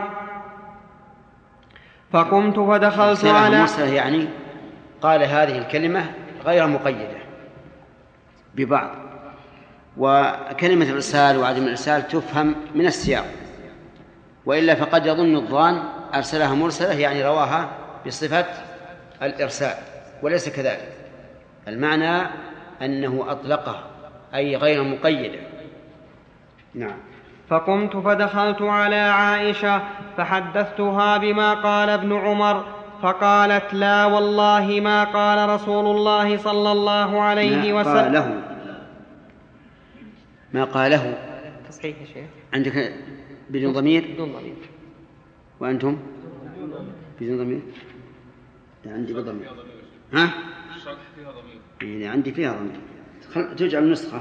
فقمت فدخلت على مرسلة، يعني قال هذه الكلمة غير مقيدة ببعض. وكلمة الإرسال وعدم الإرسال تفهم من السياق، وإلا فقد يظن الظان أرسلها مرسلة يعني رواها بصفة الإرسال، وليس كذلك. المعنى أنه أطلقه أي غير مقيدة. نعم. فقمت فدخلت على عائشة فحدثتها بما قال ابن عمر، فقالت: لا والله ما قال رسول الله صلى الله عليه وسلم. ما قاله ما قاله تصحيح يا شيخ. عندك بدون ضمير؟ بدون ضمير. وأنتم بدون ضمير؟ عندي بضمير. ها؟ الشرح فيها ضمير. يعني عندي فيها ضمير. خل... تجعل النسخة.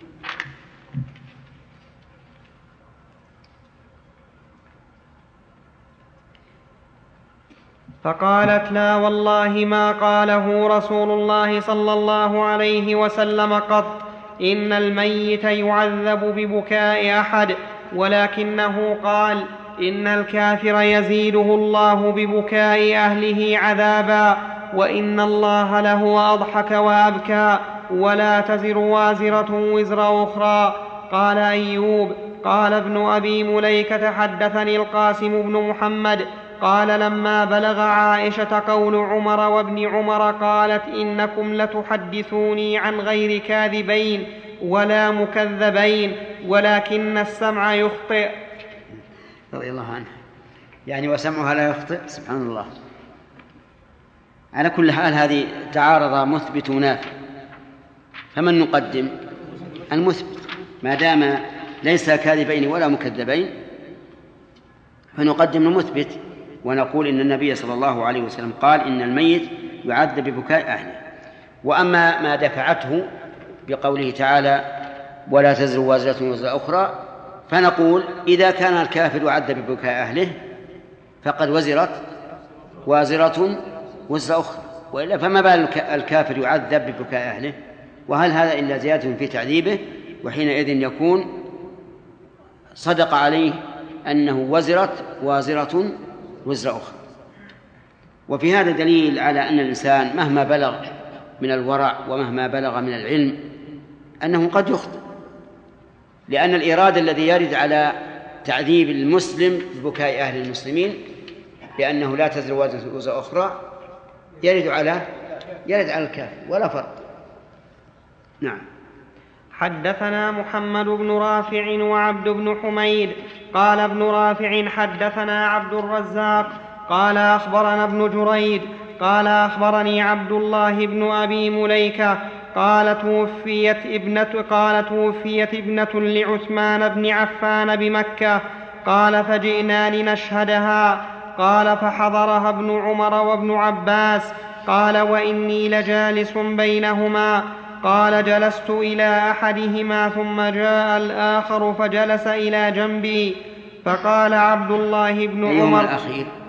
فقالت: لا والله ما قاله رسول الله صلى الله عليه وسلم قط، إن الميت يعذب ببكاء أحد، ولكنه قال: إن الكافر يزيده الله ببكاء أهله عذابا، وإن الله له أضحك وأبكى، ولا تزر وازرة وزر أخرى. قال أيوب: قال ابن أبي مليكة: حدثني القاسم بن محمد قال: لما بلغ عائشة قول عمر وابن عمر قالت: إنكم لتحدثوني عن غير كاذبين ولا مكذبين، ولكن السمع يخطئ. رضي الله عنه. يعني وسمعها لا يخطئ. سبحان الله. على كل حال هذه تعارض مثبت ونافي، فمن نقدم؟ المثبت، ما دام ليس كاذبين ولا مكذبين فنقدم المثبت، ونقول إن النبي صلى الله عليه وسلم قال: إن الميت يعذب ببكاء أهله. وأما ما دفعته بقوله تعالى: ولا تزر وازرة وزر أخرى، فنقول: إذا كان الكافر يعذب ببكاء أهله فقد وزرت وازرة وزر أخرى، وإلا فما بال الكافر يعذب ببكاء أهله؟ وهل هذا إلا زيادة في تعذيبه؟ وحينئذ يكون صدق عليه أنه وزرت وازرة وزر أخرى. وفي هذا دليل على أن الإنسان مهما بلغ من الورع ومهما بلغ من العلم أنه قد يخطئ، لأن الإرادة الذي يرد على تعذيب المسلم ببكاء أهل المسلمين لأنه لا تزر وازرة وزر أخرى يرد على يرد على الكافر، ولا فرق. نعم. حدثنا محمد بن رافع وعبد بن حميد. قال ابن رافع: حدثنا عبد الرزاق قال أخبرنا ابن جريج قال أخبرني عبد الله بن أبي مليكة قال توفيت ابنة, قال توفيت ابنة لعثمان بن عفان بمكة. قال: فجئنا لنشهدها. قال: فحضرها ابن عمر وابن عباس. قال: وإني لجالس بينهما. قال: جلست إلى أحدهما ثم جاء الآخر فجلس إلى جنبي. فقال عبد الله بن عمر: الأخير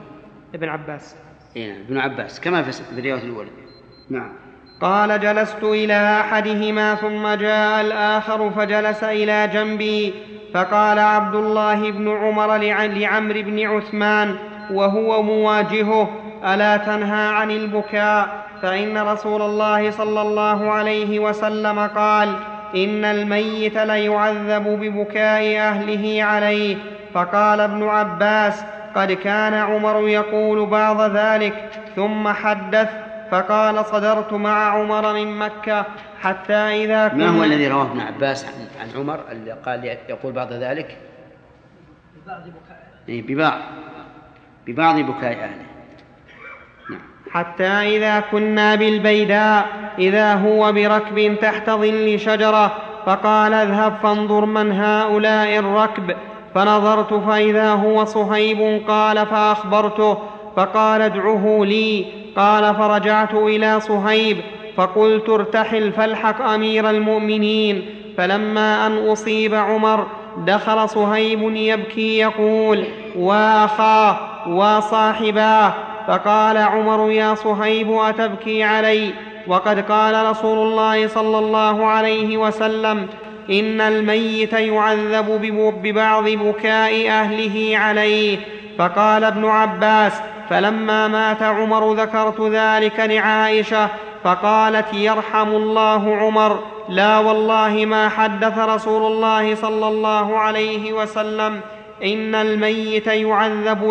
ابن عباس. إيه ابن عباس كما في الرواية الأولى. نعم. قال جلست إلى أحدهما ثم جاء الآخر فجلس إلى جنبي فقال عبد الله بن عمر لعمرو بن عثمان وهو مواجهه: ألا تنهى عن البكاء؟ فإن رسول الله صلى الله عليه وسلم قال: إن الميت ليعذب ببكاء أهله عليه. فقال ابن عباس: قد كان عمر يقول بعض ذلك. ثم حدث فقال: صدرت مع عمر من مكة حتى إذا كنت. ما هو الذي رواه ابن عباس عن, عن عمر اللي قال يقول بعض ذلك؟ ببعض بكاء إيه ببعض ببعض بكاء أهله. نعم. حتى إذا كنا بالبيداء إذا هو بركب تحت ظل شجرة فقال: اذهب فانظر من هؤلاء الركب. فنظرت فإذا هو صهيب قال فأخبرته فقال: ادعه لي. قال: فرجعت إلى صهيب فقلت: ارتحل فالحق أمير المؤمنين. فلما أن أصيب عمر دخل صهيب يبكي يقول: وأخاه وصاحباه. فقال عمر: يا صهيب أتبكي علي وقد قال رسول الله صلى الله عليه وسلم: إن الميت يعذب ببعض بكاء أهله عليه. فقال ابن عباس: فلما مات عمر ذكرت ذلك لعائشة فقالت: يرحم الله عمر، لا والله ما حدث رسول الله صلى الله عليه وسلم إن الميت يعذب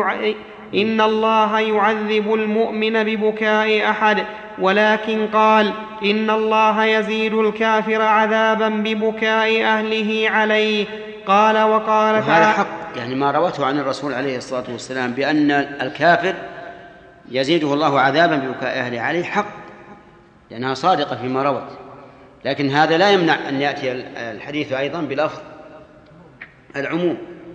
إن الله يعذب المؤمن ببكاء أحد، ولكن قال: إن الله يزيد الكافر عذابا ببكاء أهله عليه. قال: وقال تعالى هذا حق، يعني ما روته عن الرسول عليه الصلاة والسلام بأن الكافر يزيده الله عذابا ببكاء أهله عليه حق، لأنها صادقة فيما روت. لكن هذا لا يمنع أن يأتي الحديث أيضا بلفظ العموم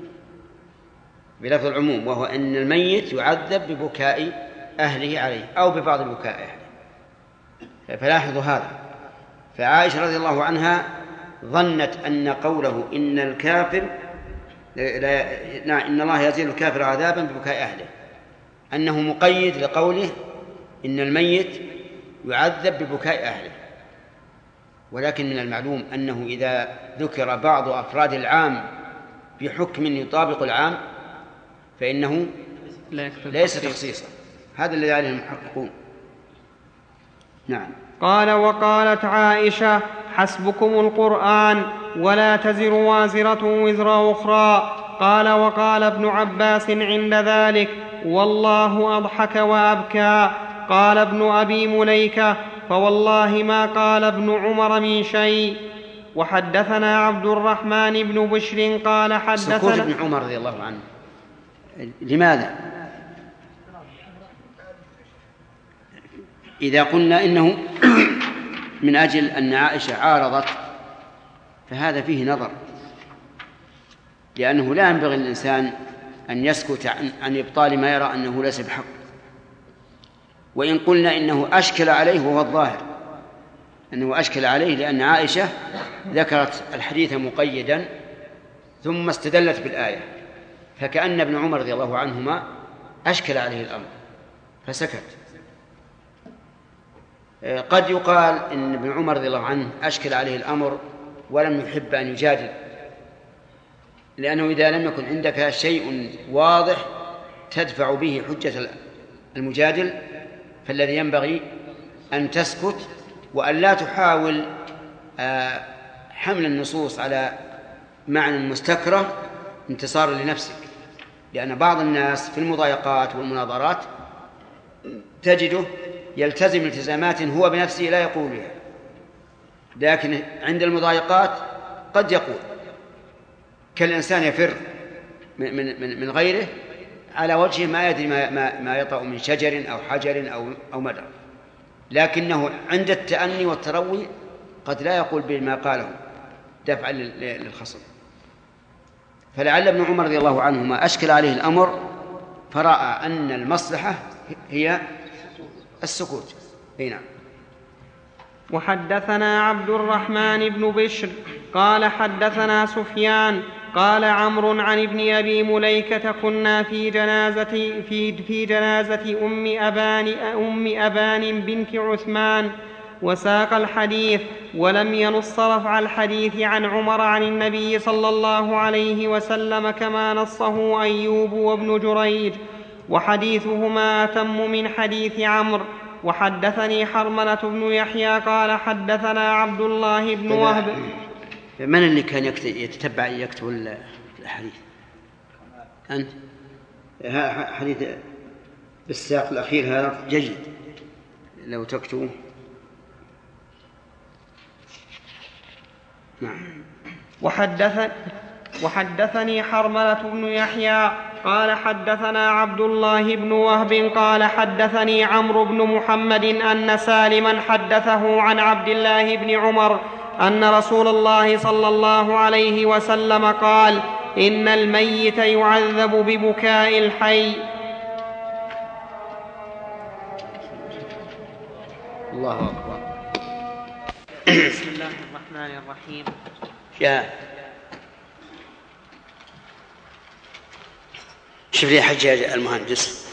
بلفظ العموم وهو أن الميت يعذب ببكاء أهله عليه أو ببعض بكاء أهله. فلاحظوا هذا. فعائشة رضي الله عنها ظنت أن قوله إن الكافر لا إن الله يزيد الكافر عذابا ببكاء أهله أنه مقيد لقوله إن الميت يعذب ببكاء أهله، ولكن من المعلوم أنه إذا ذكر بعض أفراد العام بحكم يطابق العام فإنه ليس تخصيصا. هذا الذي عليه المحققون. نعم. قال: وقالت عائشة: حسبكم القرآن ولا تزر وازرة وزر أخرى. قال: وقال ابن عباس عند ذلك: والله أضحك وأبكى. قال ابن أبي مليكة: فوالله ما قال ابن عمر من شيء. وحدثنا عبد الرحمن بن بشر قال حدثنا سكوت ابن عمر رضي الله عنه لماذا؟ إذا قلنا إنه من أجل أن عائشة عارضت فهذا فيه نظر، لأنه لا ينبغي للإنسان أن يسكت عن, عن إبطال ما يرى أنه ليس بحق. وإن قلنا إنه أشكل عليه وهو الظاهر أنه أشكل عليه لأن عائشة ذكرت الحديث مقيدا ثم استدلت بالآية، فكأن ابن عمر رضي الله عنهما أشكل عليه الأمر فسكت. قد يقال إن ابن عمر رضي الله عنه أشكل عليه الأمر ولم يحب أن يجادل، لأنه إذا لم يكن عندك شيء واضح تدفع به حجة المجادل فالذي ينبغي أن تسكت وأن لا تحاول حمل النصوص على معنى مستكره انتصارا لنفسك، لأن بعض الناس في المضايقات والمناظرات تجده يلتزم التزامات هو بنفسه لا يقولها، لكن عند المضايقات قد يقول، كالإنسان يفر من, من, من غيره على وجه ما يدري ما, ما, ما يطأ من شجر أو حجر أو, أو مدر، لكنه عند التأني والتروي قد لا يقول بما قاله دفعا للخصم. فلعل ابن عمر رضي الله عنهما أشكل عليه الأمر فرأى أن المصلحة هي السكوت. نعم. وحدثنا عبد الرحمن بن بشر قال حدثنا سفيان قال عمرو عن ابن أبي مليكة كنا في جنازة, في, في جنازة أم أبان, أم أبان بنت عثمان، وساق الحديث ولم ينص رفع الحديث عن عمر عن النبي صلى الله عليه وسلم كما نصه أيوب وابن جريج، وحديثهما أتم من حديث عمرو. وحدثني حرملة بن يحيى قال حدثنا عبد الله بن وهب. من اللي كان يتتبع يكتب الحديث؟ أنت؟ حديث بالسياق الأخير هذا جيد لو تكتبه. نعم. وحدث وحدثني حرملة بن يحيى قال حدثنا عبد الله بن وهب قال حدثني عمرو بن محمد أن سالما حدثه عن عبد الله بن عمر أن رسول الله صلى الله عليه وسلم قال: إن الميت يعذب ببكاء الحي. الله أكبر. بسم الله الرحمن الرحيم. جاء شوف لي حجاج المهندس.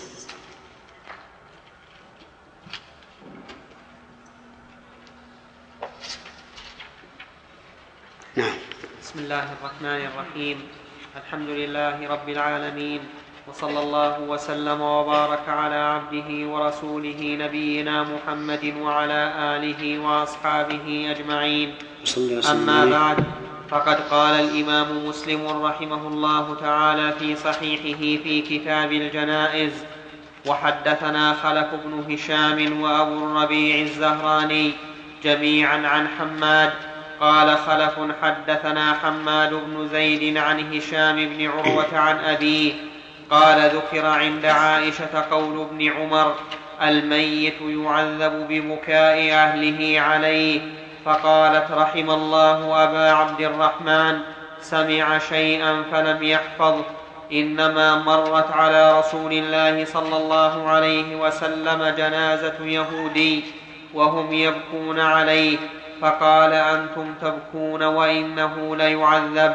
نعم. بسم الله الرحمن الرحيم. الحمد لله رب العالمين، وصلى الله وسلم وبارك على عبده ورسوله نبينا محمد وعلى آله وأصحابه أجمعين. أما بعد، فقد قال الإمام مسلم رحمه الله تعالى في صحيحه في كتاب الجنائز: وحدثنا خلف بن هشام وأبو الربيع الزهراني جميعا عن حماد قال خلف حدثنا حماد بن زيد عن هشام بن عروة عن أبيه قال: ذكر عند عائشة قول ابن عمر: الميت يعذب ببكاء أهله عليه، فقالت: رحم الله أبا عبد الرحمن، سمع شيئا فلم يحفظه، إنما مرت على رسول الله صلى الله عليه وسلم جنازة يهودي وهم يبكون عليه، فقال: أنتم تبكون وإنه ليعذب.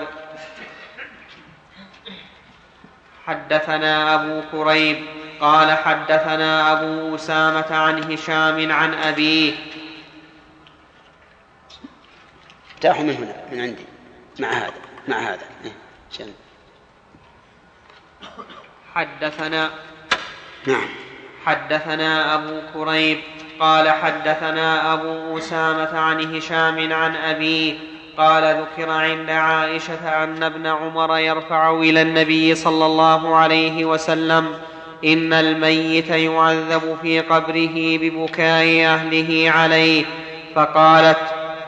حدثنا أبو كريب قال حدثنا أبو أسامة عن هشام عن أبيه. تاخذ من هنا من عندي مع هذا مع هذا شان. حدثنا نعم حدثنا أبو كريب قال حدثنا أبو أسامة عن هشام عن أبيه قال: ذكر عند عائشة أن ابن عمر يرفع إلى النبي صلى الله عليه وسلم: إن الميت يعذب في قبره ببكاء أهله عليه، فقالت: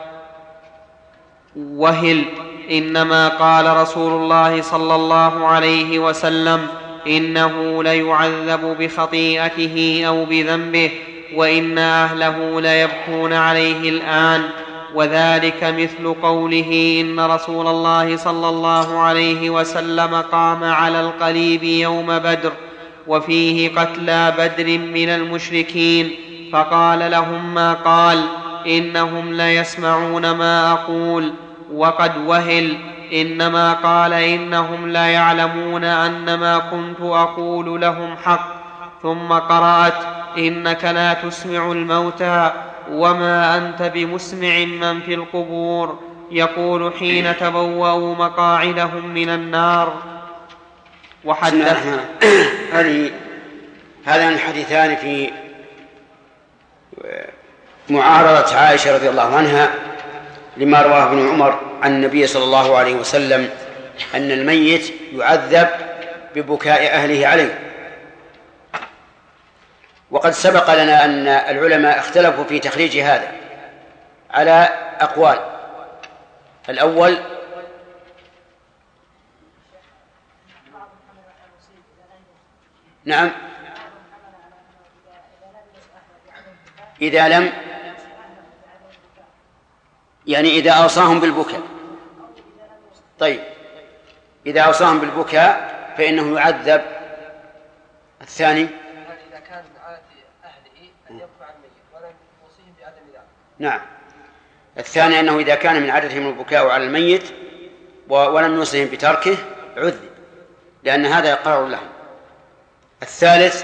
وهل، إنما قال رسول الله صلى الله عليه وسلم: إنه ليعذب بخطيئته أو بذنبه، وإن أهله ليبكون عليه الآن. وذلك مثل قوله: إن رسول الله صلى الله عليه وسلم قام على القليب يوم بدر وفيه قتلى بدر من المشركين، فقال لهم ما قال: إنهم ليسمعون ما أقول. وقد وهل، إنما قال: إنهم لا يعلمون أن ما كنت أقول لهم حق. ثم قرأت: إنك لا تسمع الموتى وما أنت بمسمع من في القبور، يقول حين تبوأوا مقاعدهم من النار. وحدث هذه هذان الحديثان في معارضة عائشة رضي الله عنها لما رواه ابن عمر عن النبي صلى الله عليه وسلم أن الميت يعذب ببكاء أهله عليه. وقد سبق لنا أن العلماء اختلفوا في تخريج هذا على أقوال. الأول: نعم، إذا لم يعني إذا أوصاهم بالبكاء. طيب، إذا أوصاهم بالبكاء فإنه يعذب. الثاني: إذا كان من عادة أهله أن يبكوا عن الميت ولم يوصيهم بعدم ذلك. نعم. الثاني أنه إذا كان من عادتهم البكاء على الميت ولم يوصهم بتركه عذب، لأن هذا إقرار لهم. الثالث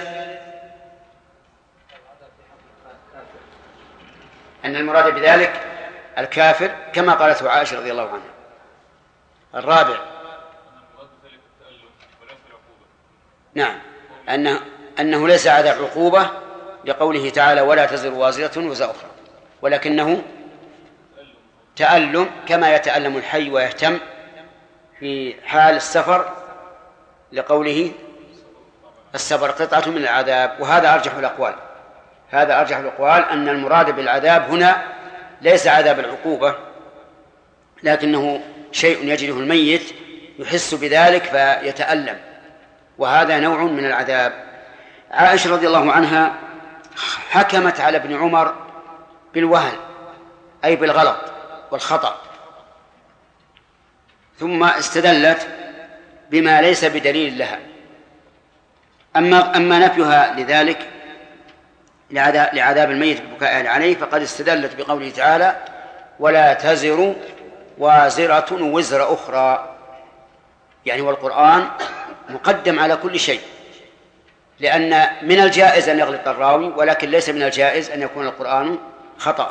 أن المراد بذلك الكافر كما قالته عائشة رضي الله عنها. الرابع نعم أنه, أنه ليس عذاب عقوبة لقوله تعالى ولا تزر وازرة وزر أخرى، ولكنه تألم كما يتألم الحي ويهتم في حال السفر لقوله السفر قطعة من العذاب. وهذا أرجح الأقوال، هذا أرجح الأقوال أن المراد بالعذاب هنا ليس عذاب العقوبة، لكنه شيء يجده الميت يحس بذلك فيتألم، وهذا نوع من العذاب. عائشة رضي الله عنها حكمت على ابن عمر بالوهن أي بالغلط والخطأ، ثم استدلت بما ليس بدليل لها. أما, أما نفيها لذلك لعذاب الميت ببكائه عليه فقد استدلت بقوله تعالى ولا تزر وازرة وزر أخرى، يعني والقرآن مقدم على كل شيء، لأن من الجائز أن يغلط الراوي، ولكن ليس من الجائز أن يكون القرآن خطأ.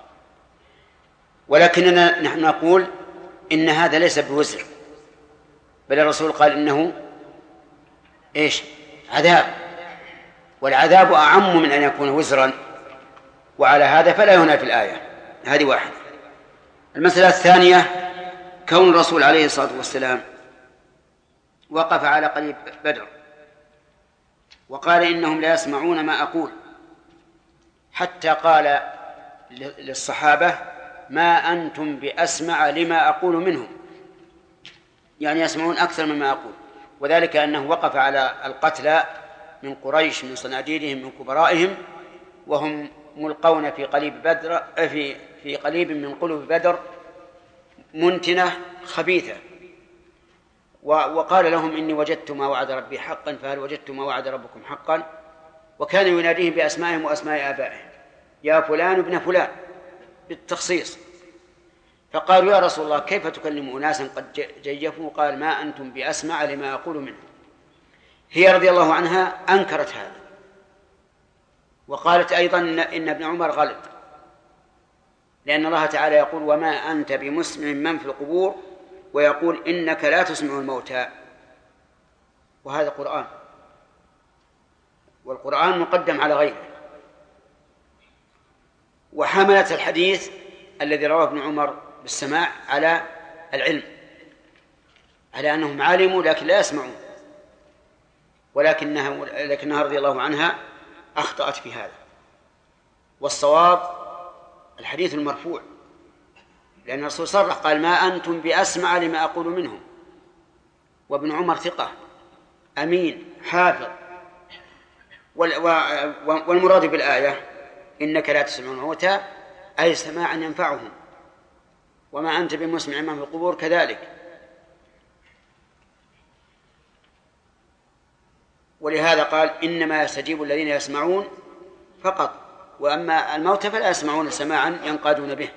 ولكننا نحن نقول إن هذا ليس بوزر، بل الرسول قال إنه إيش؟ عذاب، والعذاب أعم من أن يكون وزرا، وعلى هذا فلا ينافي الآية. هذه واحدة. المسألة الثانية كون الرسول عليه الصلاة والسلام وقف على قليب بدر وقال إنهم لا يسمعون ما أقول، حتى قال للصحابة ما أنتم بأسمع لما أقول منهم، يعني يسمعون أكثر مما أقول. وذلك أنه وقف على القتلى من قريش من صناديدهم من كبرائهم وهم ملقون في قليب بدر في في قليب من قلوب بدر منتنة خبيثة، وقال لهم إني وجدت ما وعد ربي حقا فهل وجدت ما وعد ربكم حقا، وكان يناديهم بأسمائهم وأسماء آبائهم يا فلان ابن فلان بالتخصيص. فقالوا يا رسول الله كيف تكلم أناسا قد جيفوا؟ قال ما أنتم بأسمع لما أقول منه. هي رضي الله عنها أنكرت هذا وقالت أيضا إن ابن عمر غلط، لأن الله تعالى يقول وما أنت بمسمع من في القبور، ويقول إنك لا تسمع الموتى، وهذا قرآن، والقرآن مقدم على غيره. وحملت الحديث الذي رواه ابن عمر بالسماع على العلم، على أنهم علموا لكن لا يسمعون، ولكنها, لكنها رضي الله عنها أخطأت في هذا. والصواب الحديث المرفوع، لأن الرسول صرح قال ما أنتم بأسمع لما أقول منهم، وابن عمر ثقة أمين حافظ. والمراد بالآية إنك لا تسمع الموتى أي سماعا ينفعهم، وما أنت بمسمع من في القبور كذلك. ولهذا قال إنما يستجيب الذين يسمعون فقط، وأما الموتى فلا يسمعون سماعا ينقادون به.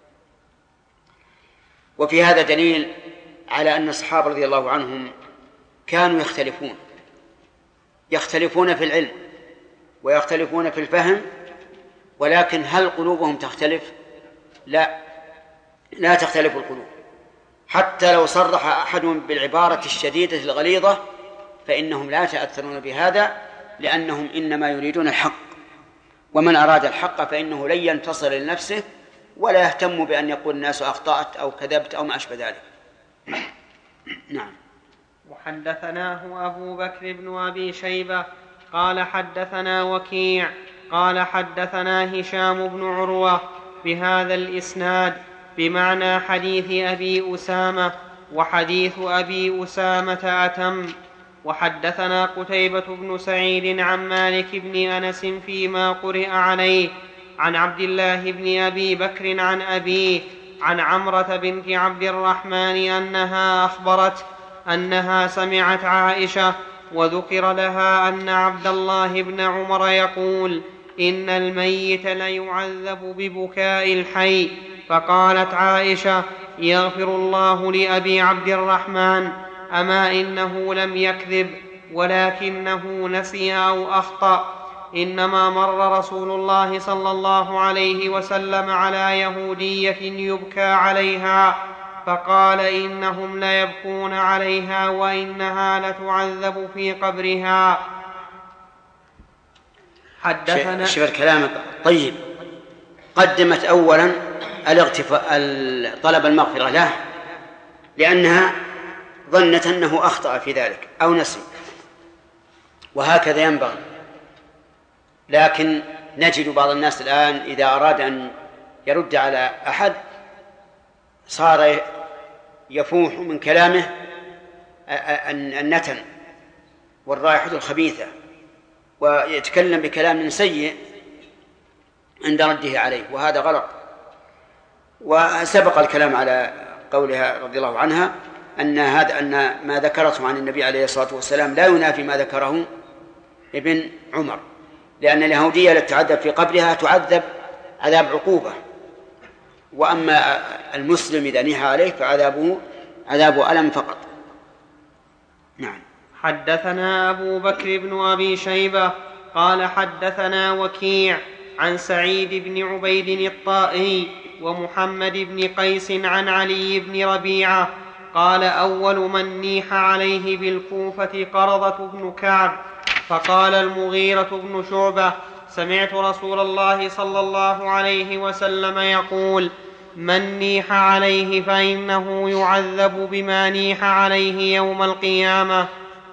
وفي هذا دليل على أن الصحابة رضي الله عنهم كانوا يختلفون يختلفون في العلم ويختلفون في الفهم، ولكن هل قلوبهم تختلف؟ لا، لا تختلف القلوب. حتى لو صرح أحدهم بالعبارة الشديدة الغليظة فإنهم لا يتأثرون بهذا، لأنهم إنما يريدون الحق، ومن أراد الحق فإنه لن ينتصر لنفسه ولا يهتم بأن يقول الناس أخطأت أو كذبت أو ما أشبه ذلك. نعم. وحدثناه أبو بكر بن أبي شيبة قال حدثنا وكيع قال حدثنا هشام بن عروة بهذا الإسناد بمعنى حديث أبي أسامة، وحديث أبي أسامة أتم. وحدثنا قتيبة بن سعيد عن مالك بن أنس فيما قرئ عليه عن عبد الله بن أبي بكر عن أبيه عن عمرة بنت عبد الرحمن أنها أخبرت أنها سمعت عائشة وذكر لها أن عبد الله بن عمر يقول إن الميت ليعذب ببكاء الحي، فقالت عائشة يغفر الله لأبي عبد الرحمن، أما إنه لم يكذب ولكنه نسي أو أخطأ، إنما مر رسول الله صلى الله عليه وسلم على يهودية يبكى عليها فقال إنهم ليبكون عليها وإنها لتعذب في قبرها. حدثنا شوف الكلام طيب. قدمت أولا الاغتفاء طلب المغفرة له لأنها ظنت أنه أخطأ في ذلك أو نسي، وهكذا ينبغي. لكن نجد بعض الناس الآن إذا أراد أن يرد على أحد صار يفوح من كلامه النتن والرائحة الخبيثة، ويتكلم بكلام سيء عند رده عليه، وهذا غلط. وسبق الكلام على قولها رضي الله عنها أن هذا أن ما ذكرته عن النبي عليه الصلاة والسلام لا ينافي ما ذكره ابن عمر، لأن اليهودية التي تعذب في قبرها تعذب عذاب عقوبة، وأما المسلم إذا نيح عليه فعذابه عذاب ألم فقط. نعم. حدثنا أبو بكر بن أبي شيبة قال حدثنا وكيع عن سعيد بن عبيد الطائي ومحمد بن قيس عن علي بن ربيعة قال أول من نيح عليه بالكوفة قرضة بن كعب، فقال المغيرة بن شعبة سمعت رسول الله صلى الله عليه وسلم يقول من نيح عليه فإنه يعذب بما نيح عليه يوم القيامة.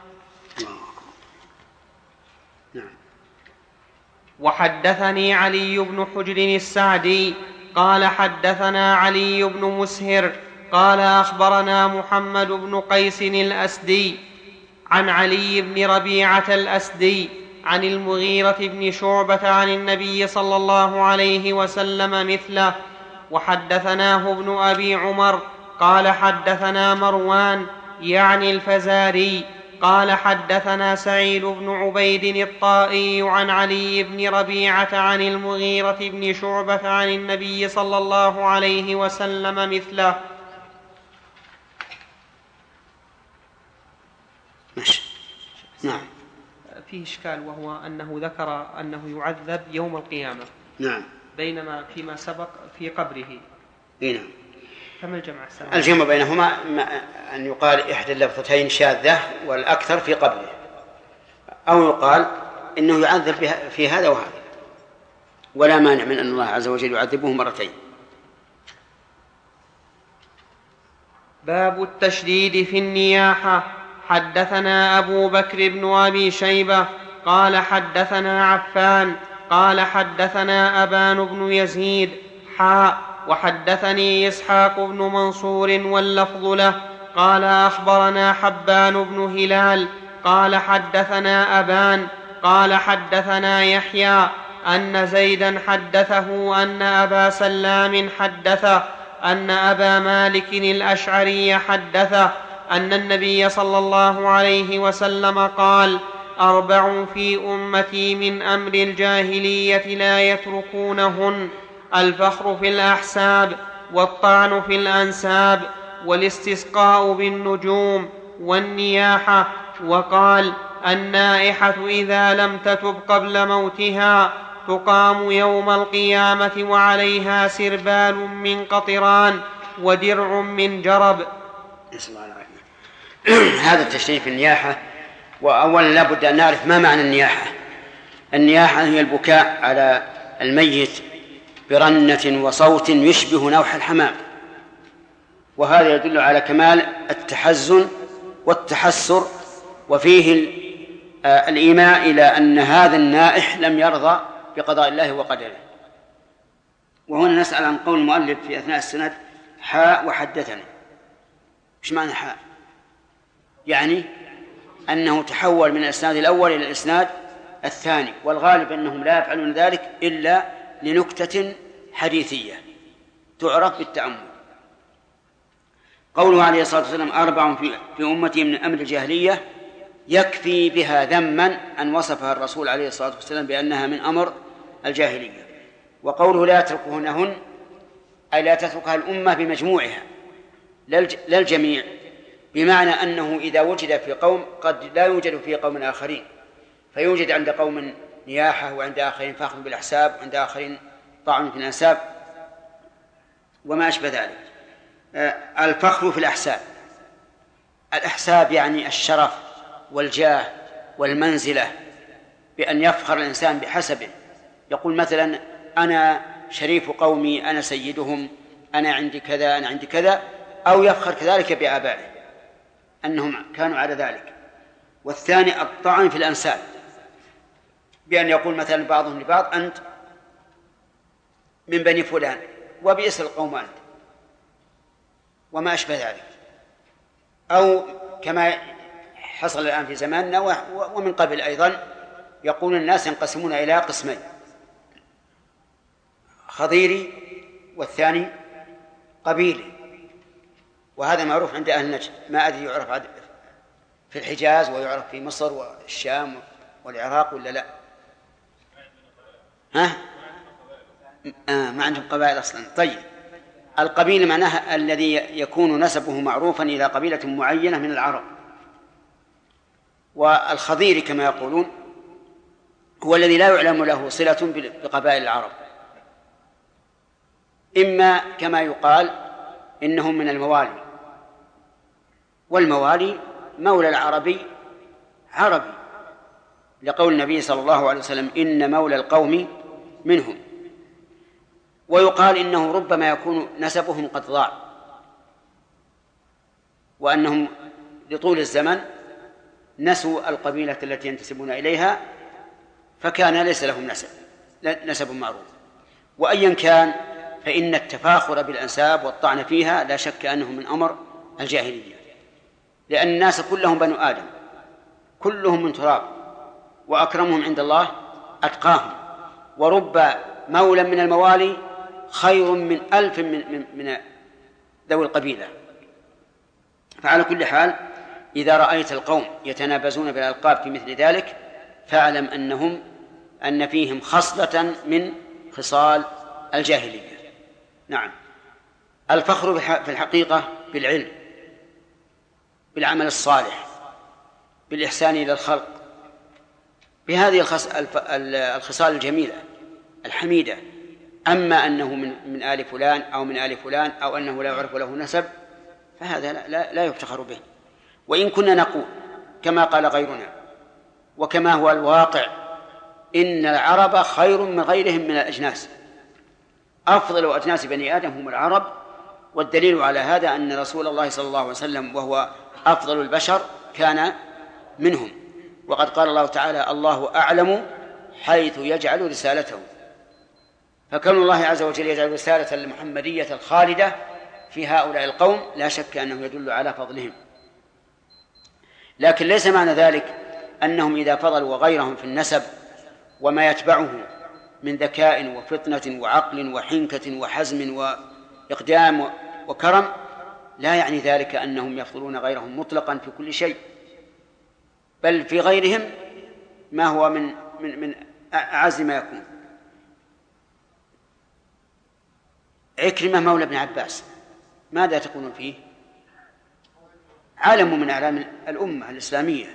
وحدثني علي بن حجر السعدي قال حدثنا علي بن مسهر قال أخبرنا محمد بن قيس الأسدي عن علي بن ربيعة الأسدي عن المغيرة بن شعبة عن النبي صلى الله عليه وسلم مثله. وحدثناه ابن أبي عمر قال حدثنا مروان يعني الفزاري قال حدثنا سعيد بن عبيد الطائي عن علي بن ربيعة عن المغيرة بن شعبة عن النبي صلى الله عليه وسلم مثله. ماشي. نعم. فيه إشكال، وهو أنه ذكر أنه يعذب يوم القيامة. نعم. بينما فيما سبق في قبره. نعم. كما الجمع السلام. الجمع بينهما أن يقال إحدى اللفظتين شاذة والأكثر في قبره، أو يقال إنه يعذب في هذا وهذا، ولا مانع من أن الله عز وجل يعذبه مرتين. باب التشديد في النياحة. حدثنا أبو بكر بن أبي شيبة قال حدثنا عفان قال حدثنا أبان بن يزيد حاء وحدثني إسحاق بن منصور واللفظ له قال أخبرنا حبان بن هلال قال حدثنا أبان قال حدثنا يحيى أن زيدا حدثه أن أبا سلام حدثه أن أبا مالك الأشعري حدثه أن النبي صلى الله عليه وسلم قال أربع في أمتي من أمر الجاهلية لا يتركونهن: الفخر في الأحساب، والطعن في الأنساب، والاستسقاء بالنجوم، والنياحة. وقال النائحة إذا لم تتب قبل موتها تقام يوم القيامة وعليها سربال من قطران ودرع من جرب. هذا التشريف في النياحة. وأولا لا بد أن نعرف ما معنى النياحة. النياحة هي البكاء على الميت برنة وصوت يشبه نوح الحمام، وهذا يدل على كمال التحزن والتحسر، وفيه الإيماء إلى أن هذا النائح لم يرضى بقضاء الله وقدره. وهنا نسأل عن قول المؤلف في أثناء السند حاء وحدثني. إيش معنى حاء؟ يعني أنه تحول من الإسناد الأول إلى الإسناد الثاني، والغالب أنهم لا يفعلون ذلك إلا لنكتة حديثية تعرف بالتأمل. قوله عليه الصلاة والسلام أربع في أمتي من أمر الجاهلية يكفي بها ذما أن وصفها الرسول عليه الصلاة والسلام بأنها من أمر الجاهلية. وقوله لا يتركهنهن أي لا تتركها الأمة بمجموعها، لا الجميع، بمعنى أنه إذا وجد في قوم قد لا يوجد في قوم آخرين، فيوجد عند قوم نياحة وعند آخرين فخر بالأحساب وعند آخرين طعن في الأنساب وما أشبه ذلك. الفخر في الأحساب، الأحساب يعني الشرف والجاه والمنزلة، بأن يفخر الإنسان بحسبه، يقول مثلا أنا شريف قومي، أنا سيدهم، أنا عندي كذا، أنا عندي كذا، أو يفخر كذلك بآبائه أنهم كانوا على ذلك. والثاني الطعن في الأنساب، بأن يقول مثلا بعضهم لبعض أنت من بني فلان وبئس القوم أنت وما أشبه ذلك. أو كما حصل الآن في زماننا ومن قبل أيضا، يقول الناس ينقسمون إلى قسمين، خضيري والثاني قبيلي، وهذا معروف عند أهل نجد، ما أدري يعرف في الحجاز ويعرف في مصر والشام والعراق ولا لا؟ ها؟ آه ما عندهم قبائل أصلا. طيب، القبيل معناها الذي يكون نسبه معروفا إلى قبيلة معينة من العرب. والخضيري كما يقولون هو الذي لا يعلم له صلة بقبائل العرب، إما كما يقال إنهم من الموالي، والموالي مولى العربي عربي، لقول النبي صلى الله عليه وسلم إن مولى القوم منهم. ويقال إنه ربما يكون نسبهم قد ضاع، وأنهم لطول الزمن نسوا القبيلة التي ينتسبون إليها، فكان ليس لهم نسب نسب معروف. وأيا كان فإن التفاخر بالأنساب والطعن فيها لا شك أنه من أمر الجاهلية، لأن الناس كلهم بنو آدم، كلهم من تراب، وأكرمهم عند الله أتقاهم، ورب مولى من الموالي خير من ألف من, من, من ذوي القبيلة. فعلى كل حال إذا رأيت القوم يتنابزون بالألقاب في مثل ذلك فاعلم أنهم أن فيهم خصلة من خصال الجاهلية. نعم. الفخر في الحقيقة بالعلم، بالعمل الصالح، بالإحسان إلى الخلق، بهذه الخصال الجميلة الحميدة. أما أنه من, من آل فلان أو من آل فلان أو أنه لا يعرف له نسب فهذا لا, لا, لا يفتخر به. وإن كنا نقول كما قال غيرنا وكما هو الواقع إن العرب خير من غيرهم من الأجناس، أفضل أجناس بني آدم هم العرب، والدليل على هذا أن رسول الله صلى الله عليه وسلم وهو أفضل البشر كان منهم، وقد قال الله تعالى الله أعلم حيث يجعل رسالته. فكون الله عز وجل يجعل رسالة المحمدية الخالدة في هؤلاء القوم لا شك أنه يدل على فضلهم، لكن ليس معنى ذلك أنهم إذا فضلوا غيرهم في النسب وما يتبعه من ذكاء وفطنة وعقل وحنكة وحزم وإقدام وكرم لا يعني ذلك أنهم يفضلون غيرهم مطلقا في كل شيء، بل في غيرهم ما هو من من من أعز ما يكون. عكرمة مولى ابن عباس ماذا تقولون فيه؟ عالم من أعلام الأمة الإسلامية،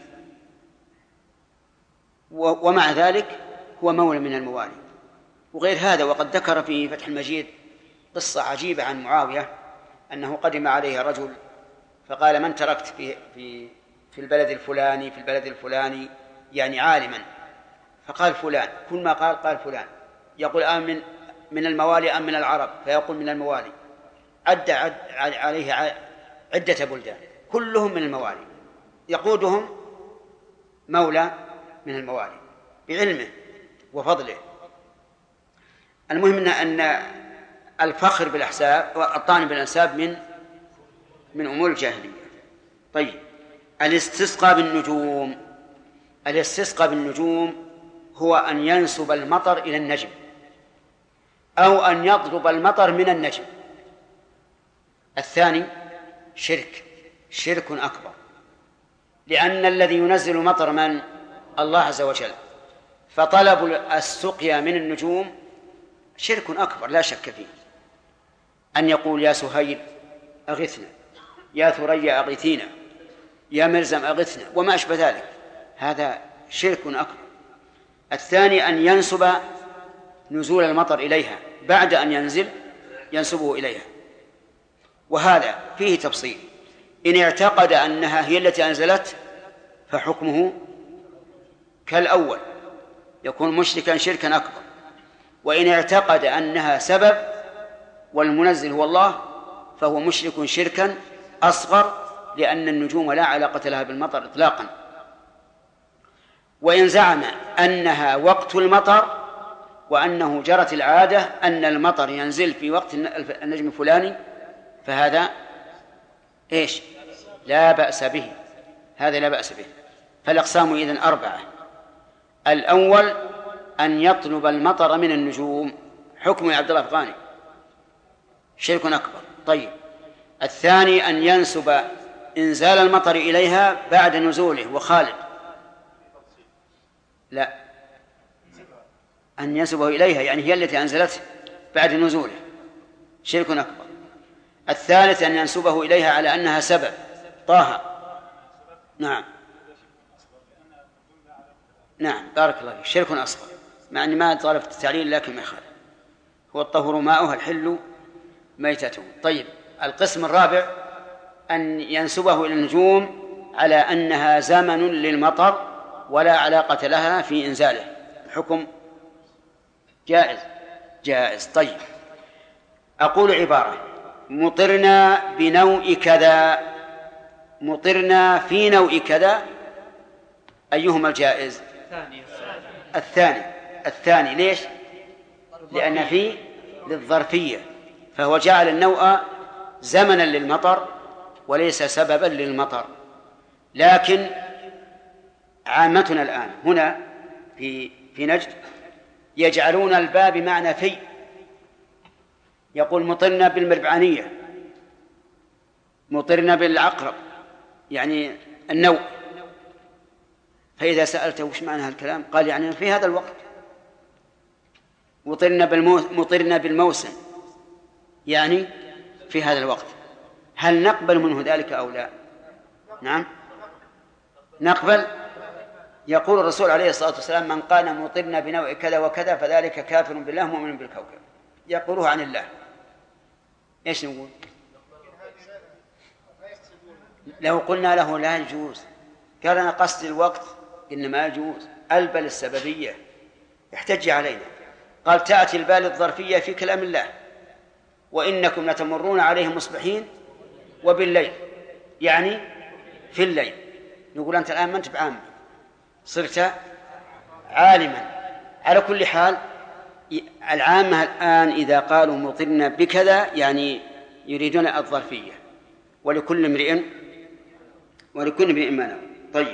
ومع ذلك هو مولى من الموالي. وغير هذا وقد ذكر في فتح المجيد قصة عجيبة عن معاوية أنه قدم عليه رجل فقال من تركت في في في البلد الفلاني في البلد الفلاني يعني عالما، فقال فلان، كل ما قال قال فلان، يقول آمن من الموالي أم من العرب؟ فيقول من الموالي. عد, عد عليه عدة بلدان كلهم من الموالي، يقودهم مولى من الموالي بعلمه وفضله. المهم أن الفخر بالأحساب والطعن بالأنساب من من أمور الجاهلية. طيب، الاستسقاء بالنجوم. الاستسقاء بالنجوم هو أن ينسب المطر إلى النجم أو أن يطلب المطر من النجم. الثاني شرك شرك أكبر، لأن الذي ينزل المطر من الله عز وجل، فطلب السقيا من النجوم شرك أكبر لا شك فيه. أن يقول يا سهيل أغثنا يا ثريا أغثينا، يا مرزم أغثنا، وما أشبه ذلك، هذا شرك أكبر. الثاني أن ينسب نزول المطر إليها بعد أن ينزل ينسبه إليها، وهذا فيه تفصيل. إن اعتقد أنها هي التي أنزلت فحكمه كالأول، يكون مشركا شركا أكبر. وإن اعتقد أنها سبب والمنزل هو الله فهو مشرك شركا أصغر، لأن النجوم لا علاقة لها بالمطر إطلاقا. وإن زعم أنها وقت المطر وأنه جرت العادة أن المطر ينزل في وقت النجم الفلاني فهذا إيش؟ لا بأس به، هذا لا بأس به. فالأقسام إذن أربعة. الأول أن يطلب المطر من النجوم، حكم عبد الله الأفغاني شرك أكبر. طيب. الثاني أن ينسب إنزال المطر إليها بعد نزوله، وخالد لا، أن ينسبه إليها يعني هي التي أنزلته بعد نزوله، شرك أكبر. الثالث أن ينسبه إليها على أنها سبب، طه. نعم نعم بارك الله فيك، شرك أصغر، مع أني ما طالبت التعليل لكن ما يخالف، هو الطهور ماؤها الحل ميتته. طيب. القسم الرابع أن ينسبه إلى النجوم على أنها زمن للمطر ولا علاقة لها في إنزاله، حكم جائز جائز. طيب. أقول عبارة: مطرنا بنوء كذا، مطرنا في نوء كذا، أيهما الجائز؟ الثاني. الثاني ليش؟ لأن فيه للظرفية، فهو جعل النوء زمنا للمطر وليس سببا للمطر. لكن عامتنا الآن هنا في في نجد يجعلون الباء بمعنى في، يقول مطرنا بالمربعانية، مطرنا بالعقرب، يعني النوء. فإذا سألته وش معنى هالكلام قال يعني في هذا الوقت. مطرنا بالموسم، مطرنا بالموسم يعني في هذا الوقت. هل نقبل منه ذلك أو لا؟ نعم نقبل. يقول الرسول عليه الصلاة والسلام: من قال مطرنا بنوع كذا وكذا فذلك كافر بالله مؤمن بالكوكب. يقولوه عن الله. إيش نقول؟ لو قلنا له لا يجوز قال أنا قصد الوقت، إنما يجوز، البل السببية، يحتج علينا. قال: تأتي البال الظرفية في كلام الله: وإنكم لتمرون عليهم مصبحين وبالليل، يعني في الليل. نقول أنت الآن ما أنت بعام، صرت عالما. على كل حال العامة الآن إذا قالوا مطرنا بكذا يعني يريدون الظرفية، ولكل امرئ ولكل امرئ ما نوى. طيب.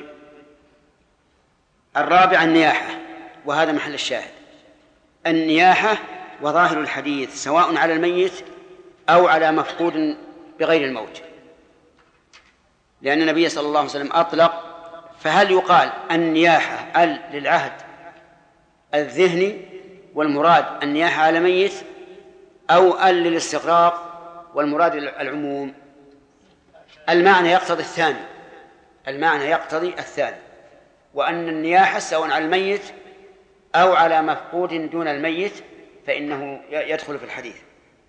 الرابع النياحة، وهذا محل الشاهد. النياحة وظاهر الحديث سواء على الميت أو على مفقود بغير الموت، لأن النبي صلى الله عليه وسلم أطلق. فهل يقال النياحة ال للعهد الذهني والمراد النياحة على ميت، أو ال للاستغراق والمراد العموم؟ المعنى يقتضي الثاني، المعنى يقتضي الثاني، وأن النياحة سواء على الميت أو على مفقود دون الميت فإنه يدخل في الحديث.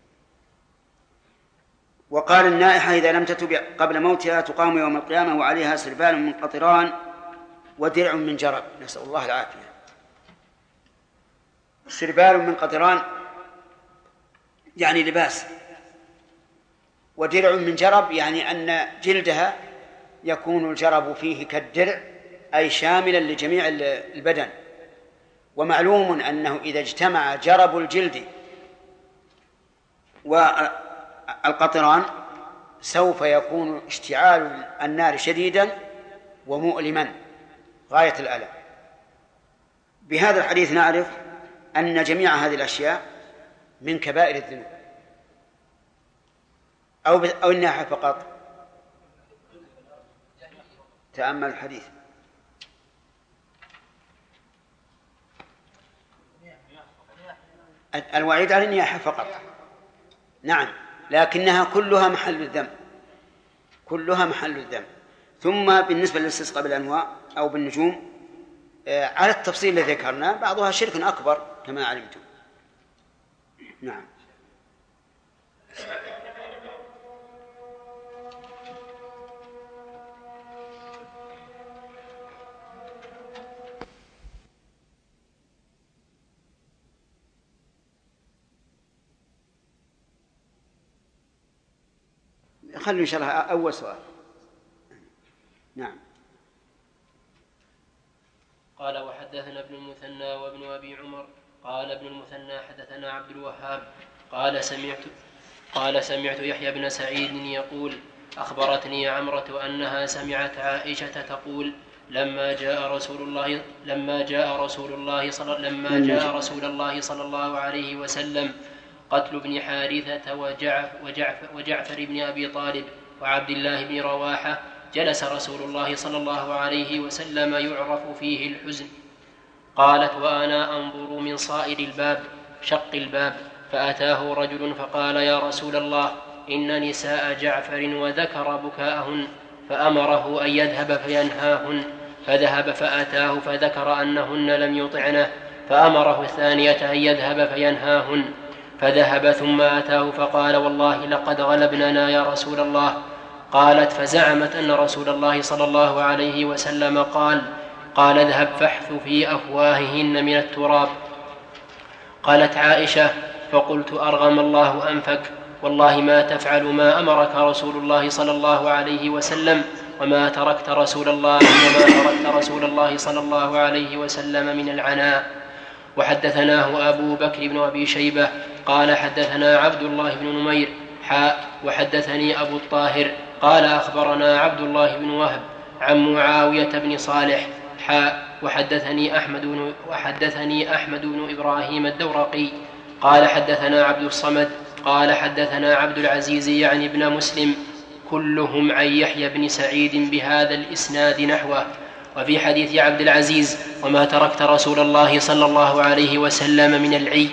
وقال: النائحة إذا لم تتب قبل موتها تقام يوم القيامة وعليها سربال من قطران ودرع من جرب. نسأل الله العافية. سربال من قطران يعني لباس، ودرع من جرب يعني أن جلدها يكون الجرب فيه كالدرع، أي شاملا لجميع البدن. ومعلوم أنه إذا اجتمع جرب الجلد والقطران سوف يكون اشتعال النار شديدا ومؤلما غاية الألم. بهذا الحديث نعرف أن جميع هذه الأشياء من كبائر الذنوب، أو أو الناحية فقط. تأمل الحديث. الوعيد على النياحة فقط، نعم، لكنها كلها محل الذنب. كلها محل الذم. ثم بالنسبة للاستسقاء بالأنواع أو بالنجوم على التفصيل الذي ذكرنا، بعضها شرك أكبر كما علمتم. نعم. خلوا إن شاء الله أول سؤال. نعم. قال وحدثنا ابن المثنى وابن أبي عمر قال ابن المثنى حدثنا عبد الوهاب قال سمعت قال سمعت يحيى بن سعيد يقول أخبرتني عمرة أنها سمعت عائشة تقول لما جاء رسول الله لما جاء رسول الله صلى لما جاء رسول الله صلى الله عليه وسلم قتل ابن حارثة وجعفر, وجعفر, وجعفر بن أبي طالب وعبد الله بن رواحة جلس رسول الله صلى الله عليه وسلم يعرف فيه الحزن. قالت وأنا أنظر من صائر الباب شق الباب فأتاه رجل فقال يا رسول الله إن نساء جعفر وذكر بكاءهن فأمره أن يذهب فينهاهن فذهب فأتاه فذكر أنهن لم يطعنه فأمره الثانية أن يذهب فينهاهن فذهب ثم أتاه فقال والله لقد غلبننا يا رسول الله. قالت فزعمت أن رسول الله صلى الله عليه وسلم قال قال اذهب فاحث في أفواههن من التراب. قالت عائشة فقلت أرغم الله أنفك والله ما تفعل ما أمرك رسول الله صلى الله عليه وسلم وما تركت رسول الله وما تركت رسول الله صلى الله عليه وسلم من العناء. وحدثناه أبو بكر بن أبي شيبة قال حدثنا عبد الله بن نمير حاء وحدثني أبو الطاهر قال أخبرنا عبد الله بن وهب عن معاوية بن صالح حاء وحدثني أحمد بن, وحدثني أحمد بن إبراهيم الدورقي قال حدثنا عبد الصمد قال حدثنا عبد العزيز يعني ابن مسلم كلهم عن يحيى بن سعيد بهذا الإسناد نحوه. وفي حديث عبد العزيز وما تركت رسول الله صلى الله عليه وسلم من العي.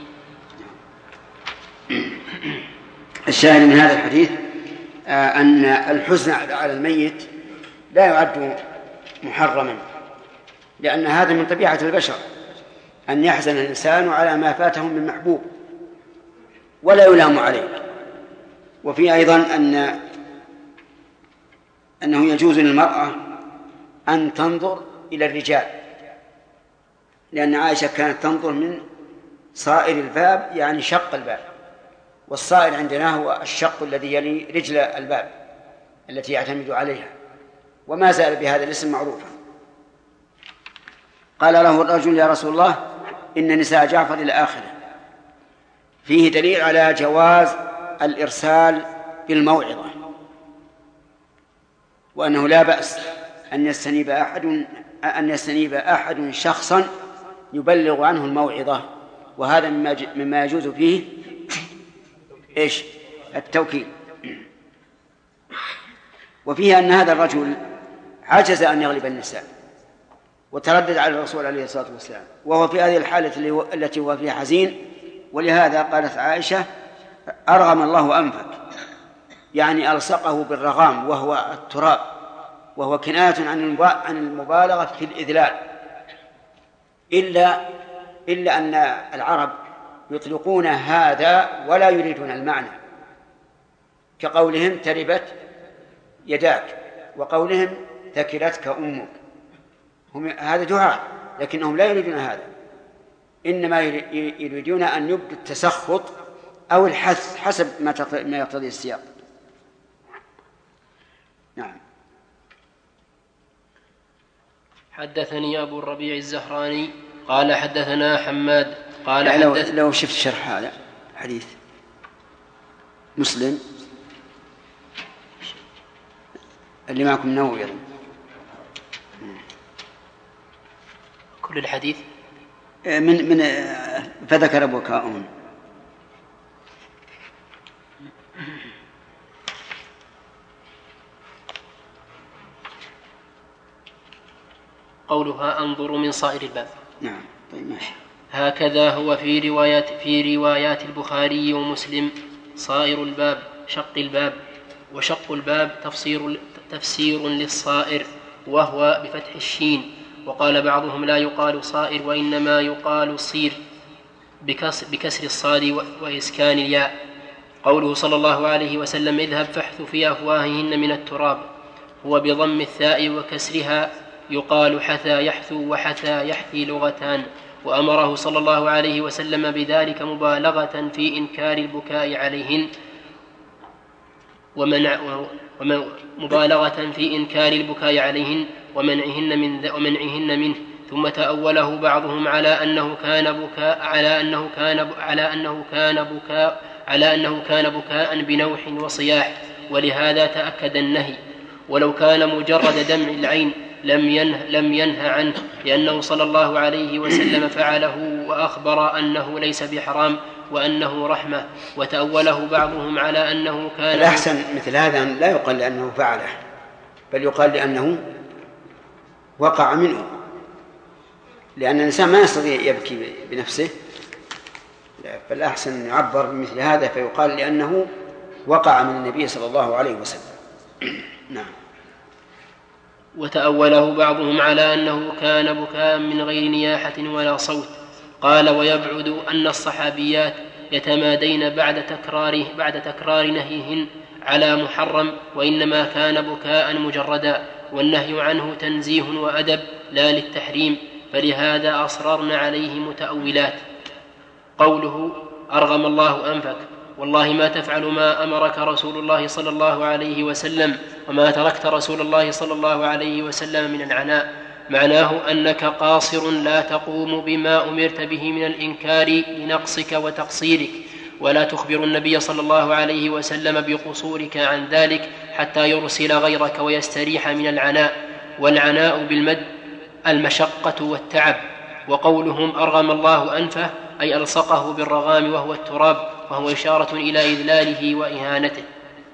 الشاهد من هذا الحديث أن الحزن على الميت لا يعد محرما، لأن هذا من طبيعة البشر أن يحزن الإنسان على ما فاته من محبوب ولا يلام عليه. وفي أيضا أن أنه يجوز للمرأة أن تنظر إلى الرجال، لأن عائشة كانت تنظر من صائر الباب يعني شق الباب، والصائر عندنا هو الشق الذي يلي رجل الباب التي يعتمد عليها، وما زال بهذا الاسم معروفا. قال له الرجل يا رسول الله إن نساء جعفر إلى آخره. فيه دليل على جواز الإرسال بالموعظة، وأنه لا بأس أن يستنيب أحد أن يستنيب أحد شخصا يبلغ عنه الموعظة، وهذا مما يجوز فيه إيش؟ التوكيل. وفيه أن هذا الرجل عجز أن يغلب النساء وتردد على الرسول عليه الصلاة والسلام، وهو في هذه الحالة التي هو فيها حزين، ولهذا قالت عائشة أرغم الله أنفك، يعني ألصقه بالرغام وهو التراب، وهو كناية عن المبالغة في الإذلال، إلا إلا أن العرب يطلقون هذا ولا يريدون المعنى، كقولهم تربت يداك وقولهم ثكلتك أمك، هم هذا دعاء، لكنهم لا يريدون هذا، إنما يريدون أن يبدوا التسخط أو الحث حسب ما يقتضي السياق. نعم. حدثني أبو الربيع الزهراني قال حدثنا حماد قال يعني لو, حدث لو شفت شرح هذا حديث مسلم اللي معكم نووي كل الحديث من من فذكر بكاءهم. قولها أنظر من صائر الباب. نعم. طيب ماشي. هكذا هو في روايات في روايات البخاري ومسلم صائر الباب شق الباب، وشق الباب تفسير, تفسير للصائر وهو بفتح الشين. وقال بعضهم لا يقال صائر وإنما يقال صير بكسر الصاد وإسكان الياء. قوله صلى الله عليه وسلم اذهب فاحث في أفواههن من التراب هو بضم الثاء وكسرها، يقال حثى يحثو وحثى يحثي لغتان. وأمره صلى الله عليه وسلم بذلك مبالغة في إنكار البكاء عليهن ومنع مبالغة في إنكار البكاء عليهن ومنعهن من ومنعهن منه. ثم تأوله بعضهم على أنه كان بكاء على أنه كان على أنه كان بكاء على أنه كان بكاء بنوح وصياح، ولهذا تأكد النهي. ولو كان مجرد دمع العين لم ينه لم ينه عنه، لأنه صلى الله عليه وسلم فعله وأخبر أنه ليس بحرام وأنه رحمة. وتأوله بعضهم على أنه كان الأحسن مثل هذا لا يقال لأنه فعله، بل يقال لأنه وقع منه، لأن الإنسان ما يستطيع يبكي بنفسه، فالأحسن يعبر بمثل هذا فيقال لأنه وقع من النبي صلى الله عليه وسلم. نعم. وتأوله بعضهم على أنه كان بكاء من غير نياحة ولا صوت. قال ويبعد أن الصحابيات يتمادين بعد تكراره بعد تكرار نهيهن على محرم، وإنما كان بكاء مجردا، والنهي عنه تنزيه وأدب لا للتحريم، فلهذا أصررن عليه متأولات. قوله أرغم الله أنفك والله ما تفعل ما أمرك رسول الله صلى الله عليه وسلم وما تركت رسول الله صلى الله عليه وسلم من العناء، معناه أنك قاصر لا تقوم بما أمرت به من الإنكار لنقصك وتقصيرك، ولا تخبر النبي صلى الله عليه وسلم بقصورك عن ذلك حتى يرسل غيرك ويستريح من العناء. والعناء بالمد المشقة والتعب. وقولهم أرغم الله أنفه أي ألصقه بالرغام وهو التراب، وهو إشارة إلى إذلاله وإهانته.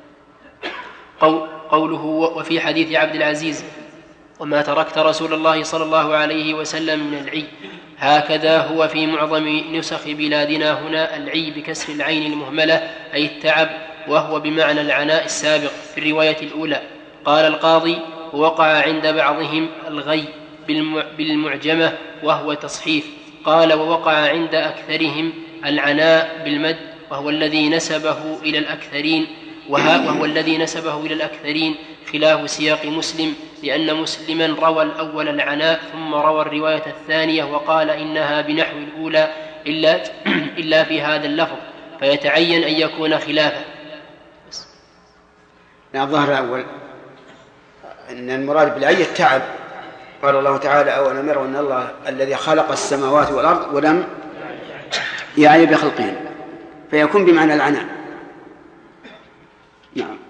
قوله وفي حديث عبد العزيز وما تركت رسول الله صلى الله عليه وسلم من العي، هكذا هو في معظم نسخ بلادنا هنا العي بكسر العين المهملة أي التعب، وهو بمعنى العناء السابق في الرواية الأولى. قال القاضي ووقع عند بعضهم الغي بالمعجمة وهو تصحيف. قال ووقع عند أكثرهم العناء بالمد وهو الذي نسبه إلى الأكثرين وهو الذي نسبه إلى الأكثرين خلاف سياق مسلم، لأن مسلما روى الأول العناء ثم روى الرواية الثانية وقال إنها بنحو الأولى إلا, إلا في هذا اللفظ، فيتعين أن يكون خلافه. الظاهر الأول أن المراد بالعي التعب. قال الله تعالى أولم يروا أن الله الذي خلق السماوات والأرض ولم يعي بخلقهن، فيكون بمعنى العناء. نعم.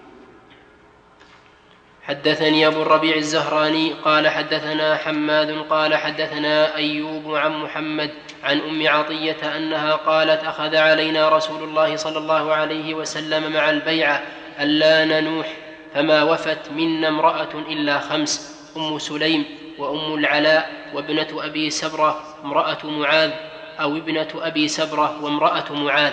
حدثني أبو الربيع الزهراني قال حدثنا حماد قال حدثنا أيوب عن محمد عن أم عطية أنها قالت أخذ علينا رسول الله صلى الله عليه وسلم مع البيعة ألا ننوح، فما وفت منا امرأة إلا خمس: أم سليم وأم العلاء وابنة أبي سبرة امرأة معاذ أو ابنة أبي سبرة وامرأة معاذ.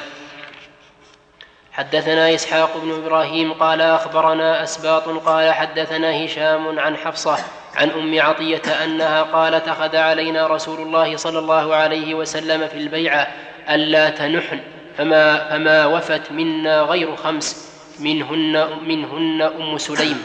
حدثنا إسحاق بن إبراهيم قال أخبرنا أسباط قال حدثنا هشام عن حفصة عن أم عطية أنها قالت أخذ علينا رسول الله صلى الله عليه وسلم في البيعة ألا تنحن، فما, فما وفت منا غير خمس، منهن, منهن أم سليم.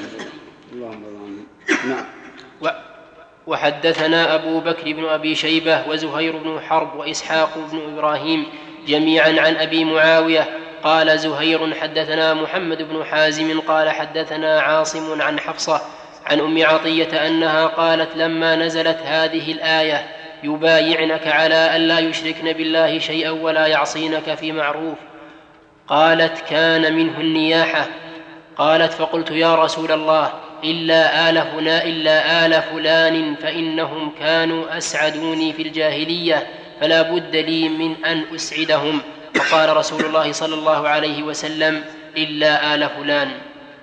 وحدثنا أبو بكر بن أبي شيبة وزهير بن حرب وإسحاق بن إبراهيم جميعا عن أبي معاوية قال زهير حدثنا محمد بن حازم قال حدثنا عاصم عن حفصة عن أم عطية أنها قالت لما نزلت هذه الآية يبايعنك على ألا يشركن بالله شيئا ولا يعصينك في معروف، قالت كان منه النياحة. قالت فقلت يا رسول الله إلا آل هنا إلا آل فلان فإنهم كانوا أسعدوني في الجاهلية فلا بد لي من أن أسعدهم، فقال رسول الله صلى الله عليه وسلم إلا آل فلان.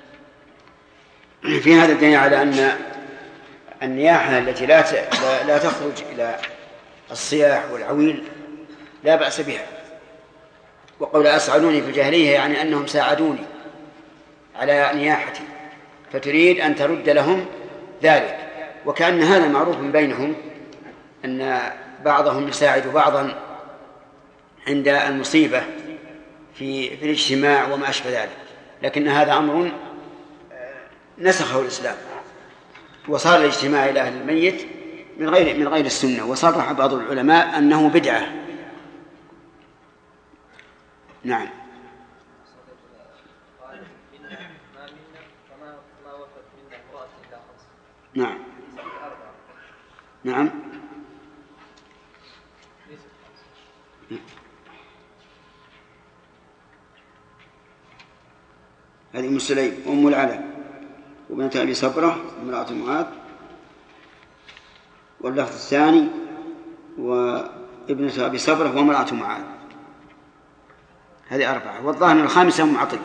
في هذا الدليل على أن النياحة التي لا لا تخرج إلى الصياح والعويل لا بأس بها. وقول أسعدوني في الجاهلية يعني أنهم ساعدوني على نياحة، فتريد أن ترد لهم ذلك، وكأن هذا معروف بينهم أن بعضهم يساعد بعضا عند المصيبة في في الاجتماع وما أشبه ذلك، لكن هذا أمر نسخه الإسلام، وصار الاجتماع إلى أهل الميت من غير من غير السنة، وصرح بعض العلماء أنه بدعة. نعم. نعم. نعم. هذه أم سليم أم العلا وبنت أبي صبرة امرأة معاذ، واللفظ الثاني وابنة أبي صبرة وامرأة معاذ، هذه أربعة، والظاهر الخامسة أم عطية.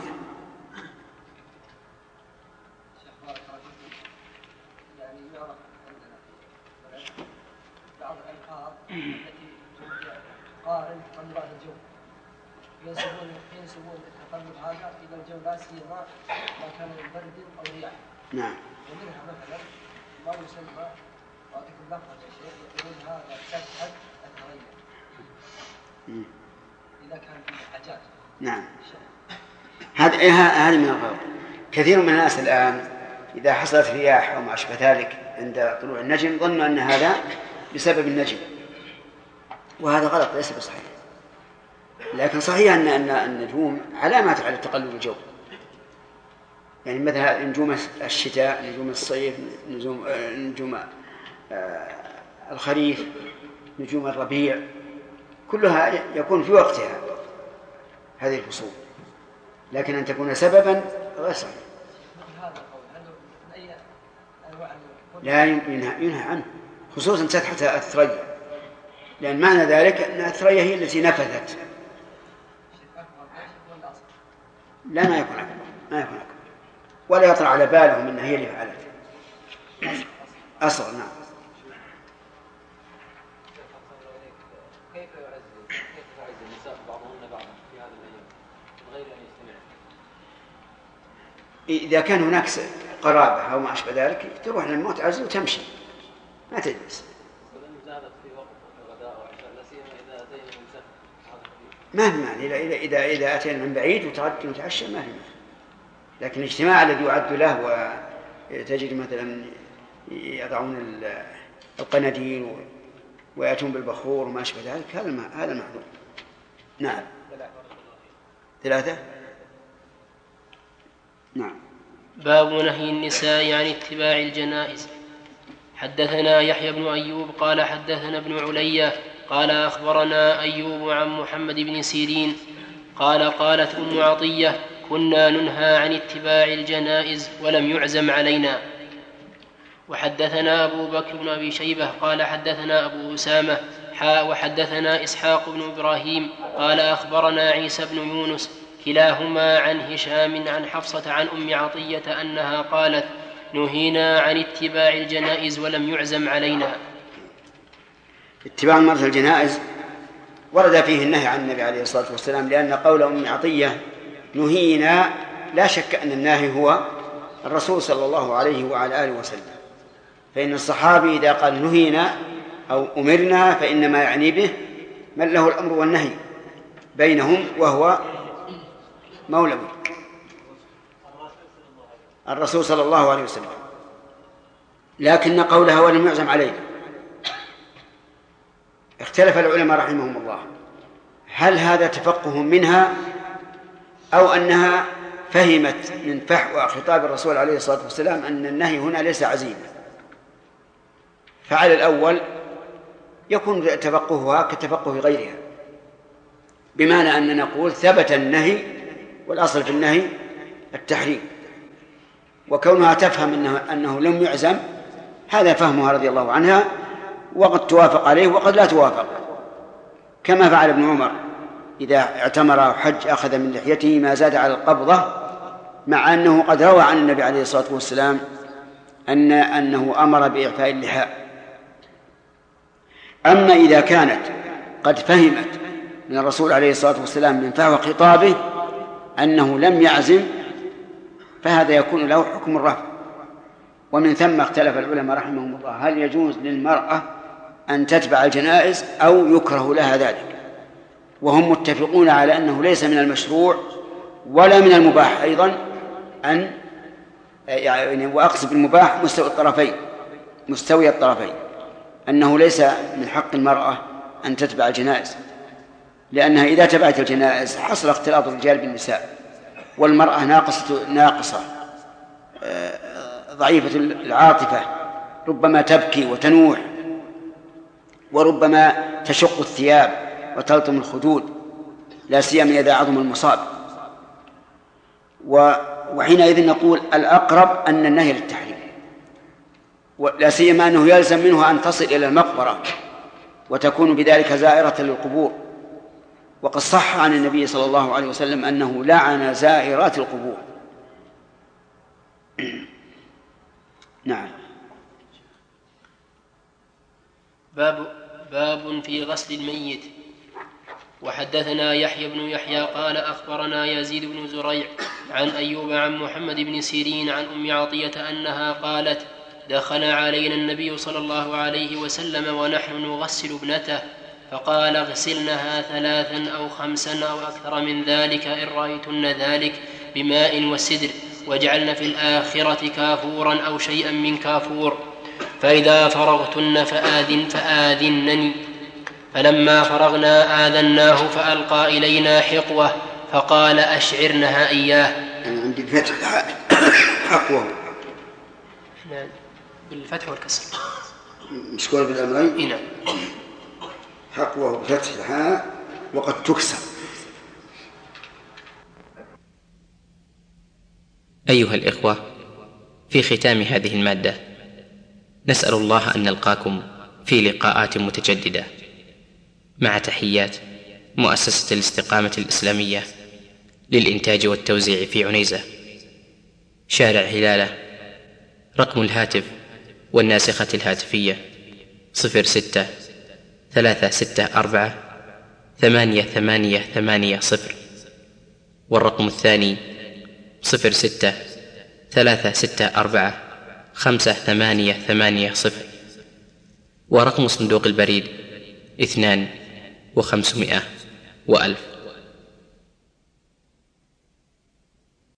قارن تقلبات الجو ينسبون ينسبون التقلب هذا إلى الجو لا سيما ما كان من برد أو رياح. نعم. ومنها مثلا ما يسمى وأعطيك اللفظ يا شيخ يقولون هذا سفح التغير إذا كان فيه حاجات. نعم. هذا هذا من الغلط. كثير من الناس الآن إذا حصلت رياح أو ما أشبه ذلك عند طلوع النجم ظنوا أن هذا بسبب النجم، وهذا غلط ليس بصحيح. لكن صحيح أن أن النجوم علامات على تقلب الجو، يعني مثلا نجوم الشتاء، نجوم الصيف، نجوم نجوم الخريف، نجوم الربيع، كلها يكون في وقتها هذه الفصول، لكن أن تكون سببا غير صحيح. لا ينهى, ينهى عنه، خصوصا سطحة الثريا، لأن معنى ذلك أن الثريا هي التي نفذت. لا ما يكون أكبر، ما يكون أكبر، ولا يطلع على بالهم أن هي اللي فعلت. أصغر. نعم. كيف يعز كيف يعز النساء بعضهن بعضا في هذه الأيام من غير أن يجتمع؟ إذا كان هناك قرابة أو ما أشبه ذلك تروح للموت عزل وتمشي، ما تجلس. ما في معنى إذا إذا إذا أتينا من بعيد وتغدي وتعشى ما في معنى، لكن الاجتماع الذي يعد له وتجد مثلا يضعون القناديل ويأتون بالبخور وما أشبه ذلك هذا هذا المحظور. نعم. ثلاثة. نعم. باب نهي النساء عن اتباع الجنائز. حدثنا يحيى بن أيوب قال حدثنا ابن علية قال أخبرنا أيوب عن محمد بن سيرين قال قالت أم عطية كنا ننهى عن اتباع الجنائز ولم يعزم علينا. وحدثنا أبو بكر بن أبي شيبة قال حدثنا أبو أسامة حاء وحدثنا إسحاق بن إبراهيم قال أخبرنا عيسى بن يونس كلاهما عن هشام عن حفصة عن أم عطية أنها قالت نهينا عن اتباع الجنائز ولم يعزم علينا. اتباع المرأة الجنائز ورد فيه النهي عن النبي عليه الصلاة والسلام، لأن قول أم عطية نهينا لا شك أن الناهي هو الرسول صلى الله عليه وعلى آله وسلم، فإن الصحابي إذا قال نهينا أو أمرنا فإنما يعني به من له الأمر والنهي بينهم وهو مولوي الرسول صلى الله عليه وسلم. لكن قولها ولم يعزم علينا اختلف العلماء رحمهم الله هل هذا تفقه منها أو أنها فهمت من فحوى خطاب الرسول عليه الصلاة والسلام أن النهي هنا ليس عزيما. فعلى الأول يكون تفقهها كتفقه غيرها، بمعنى أننا نقول ثبت النهي والأصل في النهي التحريم، وكونها تفهم أنه, أنه لم يعزم هذا فهمها رضي الله عنها، وقد توافق عليه وقد لا توافق، كما فعل ابن عمر إذا اعتمر أو حج أخذ من لحيته ما زاد على القبضة، مع أنه قد روى عن النبي عليه الصلاة والسلام أن أنه أمر بإعفاء اللحاء. أما إذا كانت قد فهمت من الرسول عليه الصلاة والسلام من فحوى خطابه أنه لم يعزم فهذا يكون له حكم الرفع. ومن ثم اختلف العلماء رحمهم الله هل يجوز للمرأة أن تتبع الجنائز أو يكره لها ذلك، وهم متفقون على أنه ليس من المشروع ولا من المباح أيضا أن يعني، وأقصد بالمباح مستوي الطرفين مستوي الطرفين أنه ليس من حق المرأة أن تتبع الجنائز، لأنها إذا تبعت الجنائز حصل اختلاط الرجال بالنساء، والمرأة ناقصة ناقصة ضعيفة العاطفة، ربما تبكي وتنوح، وربما تشق الثياب وتلطم الخدود، لا سيما إذا عظم المصاب. وحينئذ نقول الأقرب أن النهي للتحريم، لا سيما أنه يلزم منه أن تصل إلى المقبرة وتكون بذلك زائرة للقبور، وقد صح عن النبي صلى الله عليه وسلم أنه لعن زائرات القبور. نعم. باب باب في غسل الميت. وحدثنا يحيى بن يحيى قال أخبرنا يزيد بن زريع عن أيوب عن محمد بن سيرين عن أم عطية أنها قالت دخل علينا النبي صلى الله عليه وسلم ونحن نغسل ابنته فقال اغسلنها ثلاثا أو خمسا أو أكثر من ذلك إن رأيتن ذلك بماء وسدر، واجعلن في الآخرة كافورا أو شيئا من كافور، فإذا فرغتن فآذن فآذنني. فلما فرغنا آذناه فألقى إلينا حقوة فقال أشعرنها إياه. أنا عندي فتح حقوة بالفتح والكسر مشكور بالأمرين. نعم. حقوة بفتح الحاء وقد تكسر. أيها الإخوة، في ختام هذه المادة نسأل الله أن نلقاكم في لقاءات متجددة، مع تحيات مؤسسة الاستقامة الإسلامية للإنتاج والتوزيع في عنيزة، شارع هلالة. رقم الهاتف والناسخة الهاتفية صفر ستة ثلاثة ستة أربعة ثمانية ثمانية ثمانية صفر، والرقم الثاني صفر ستة ثلاثة ستة أربعة خمسة ثمانية ثمانية صفر، ورقم صندوق البريد اثنان وخمسمائة وألف.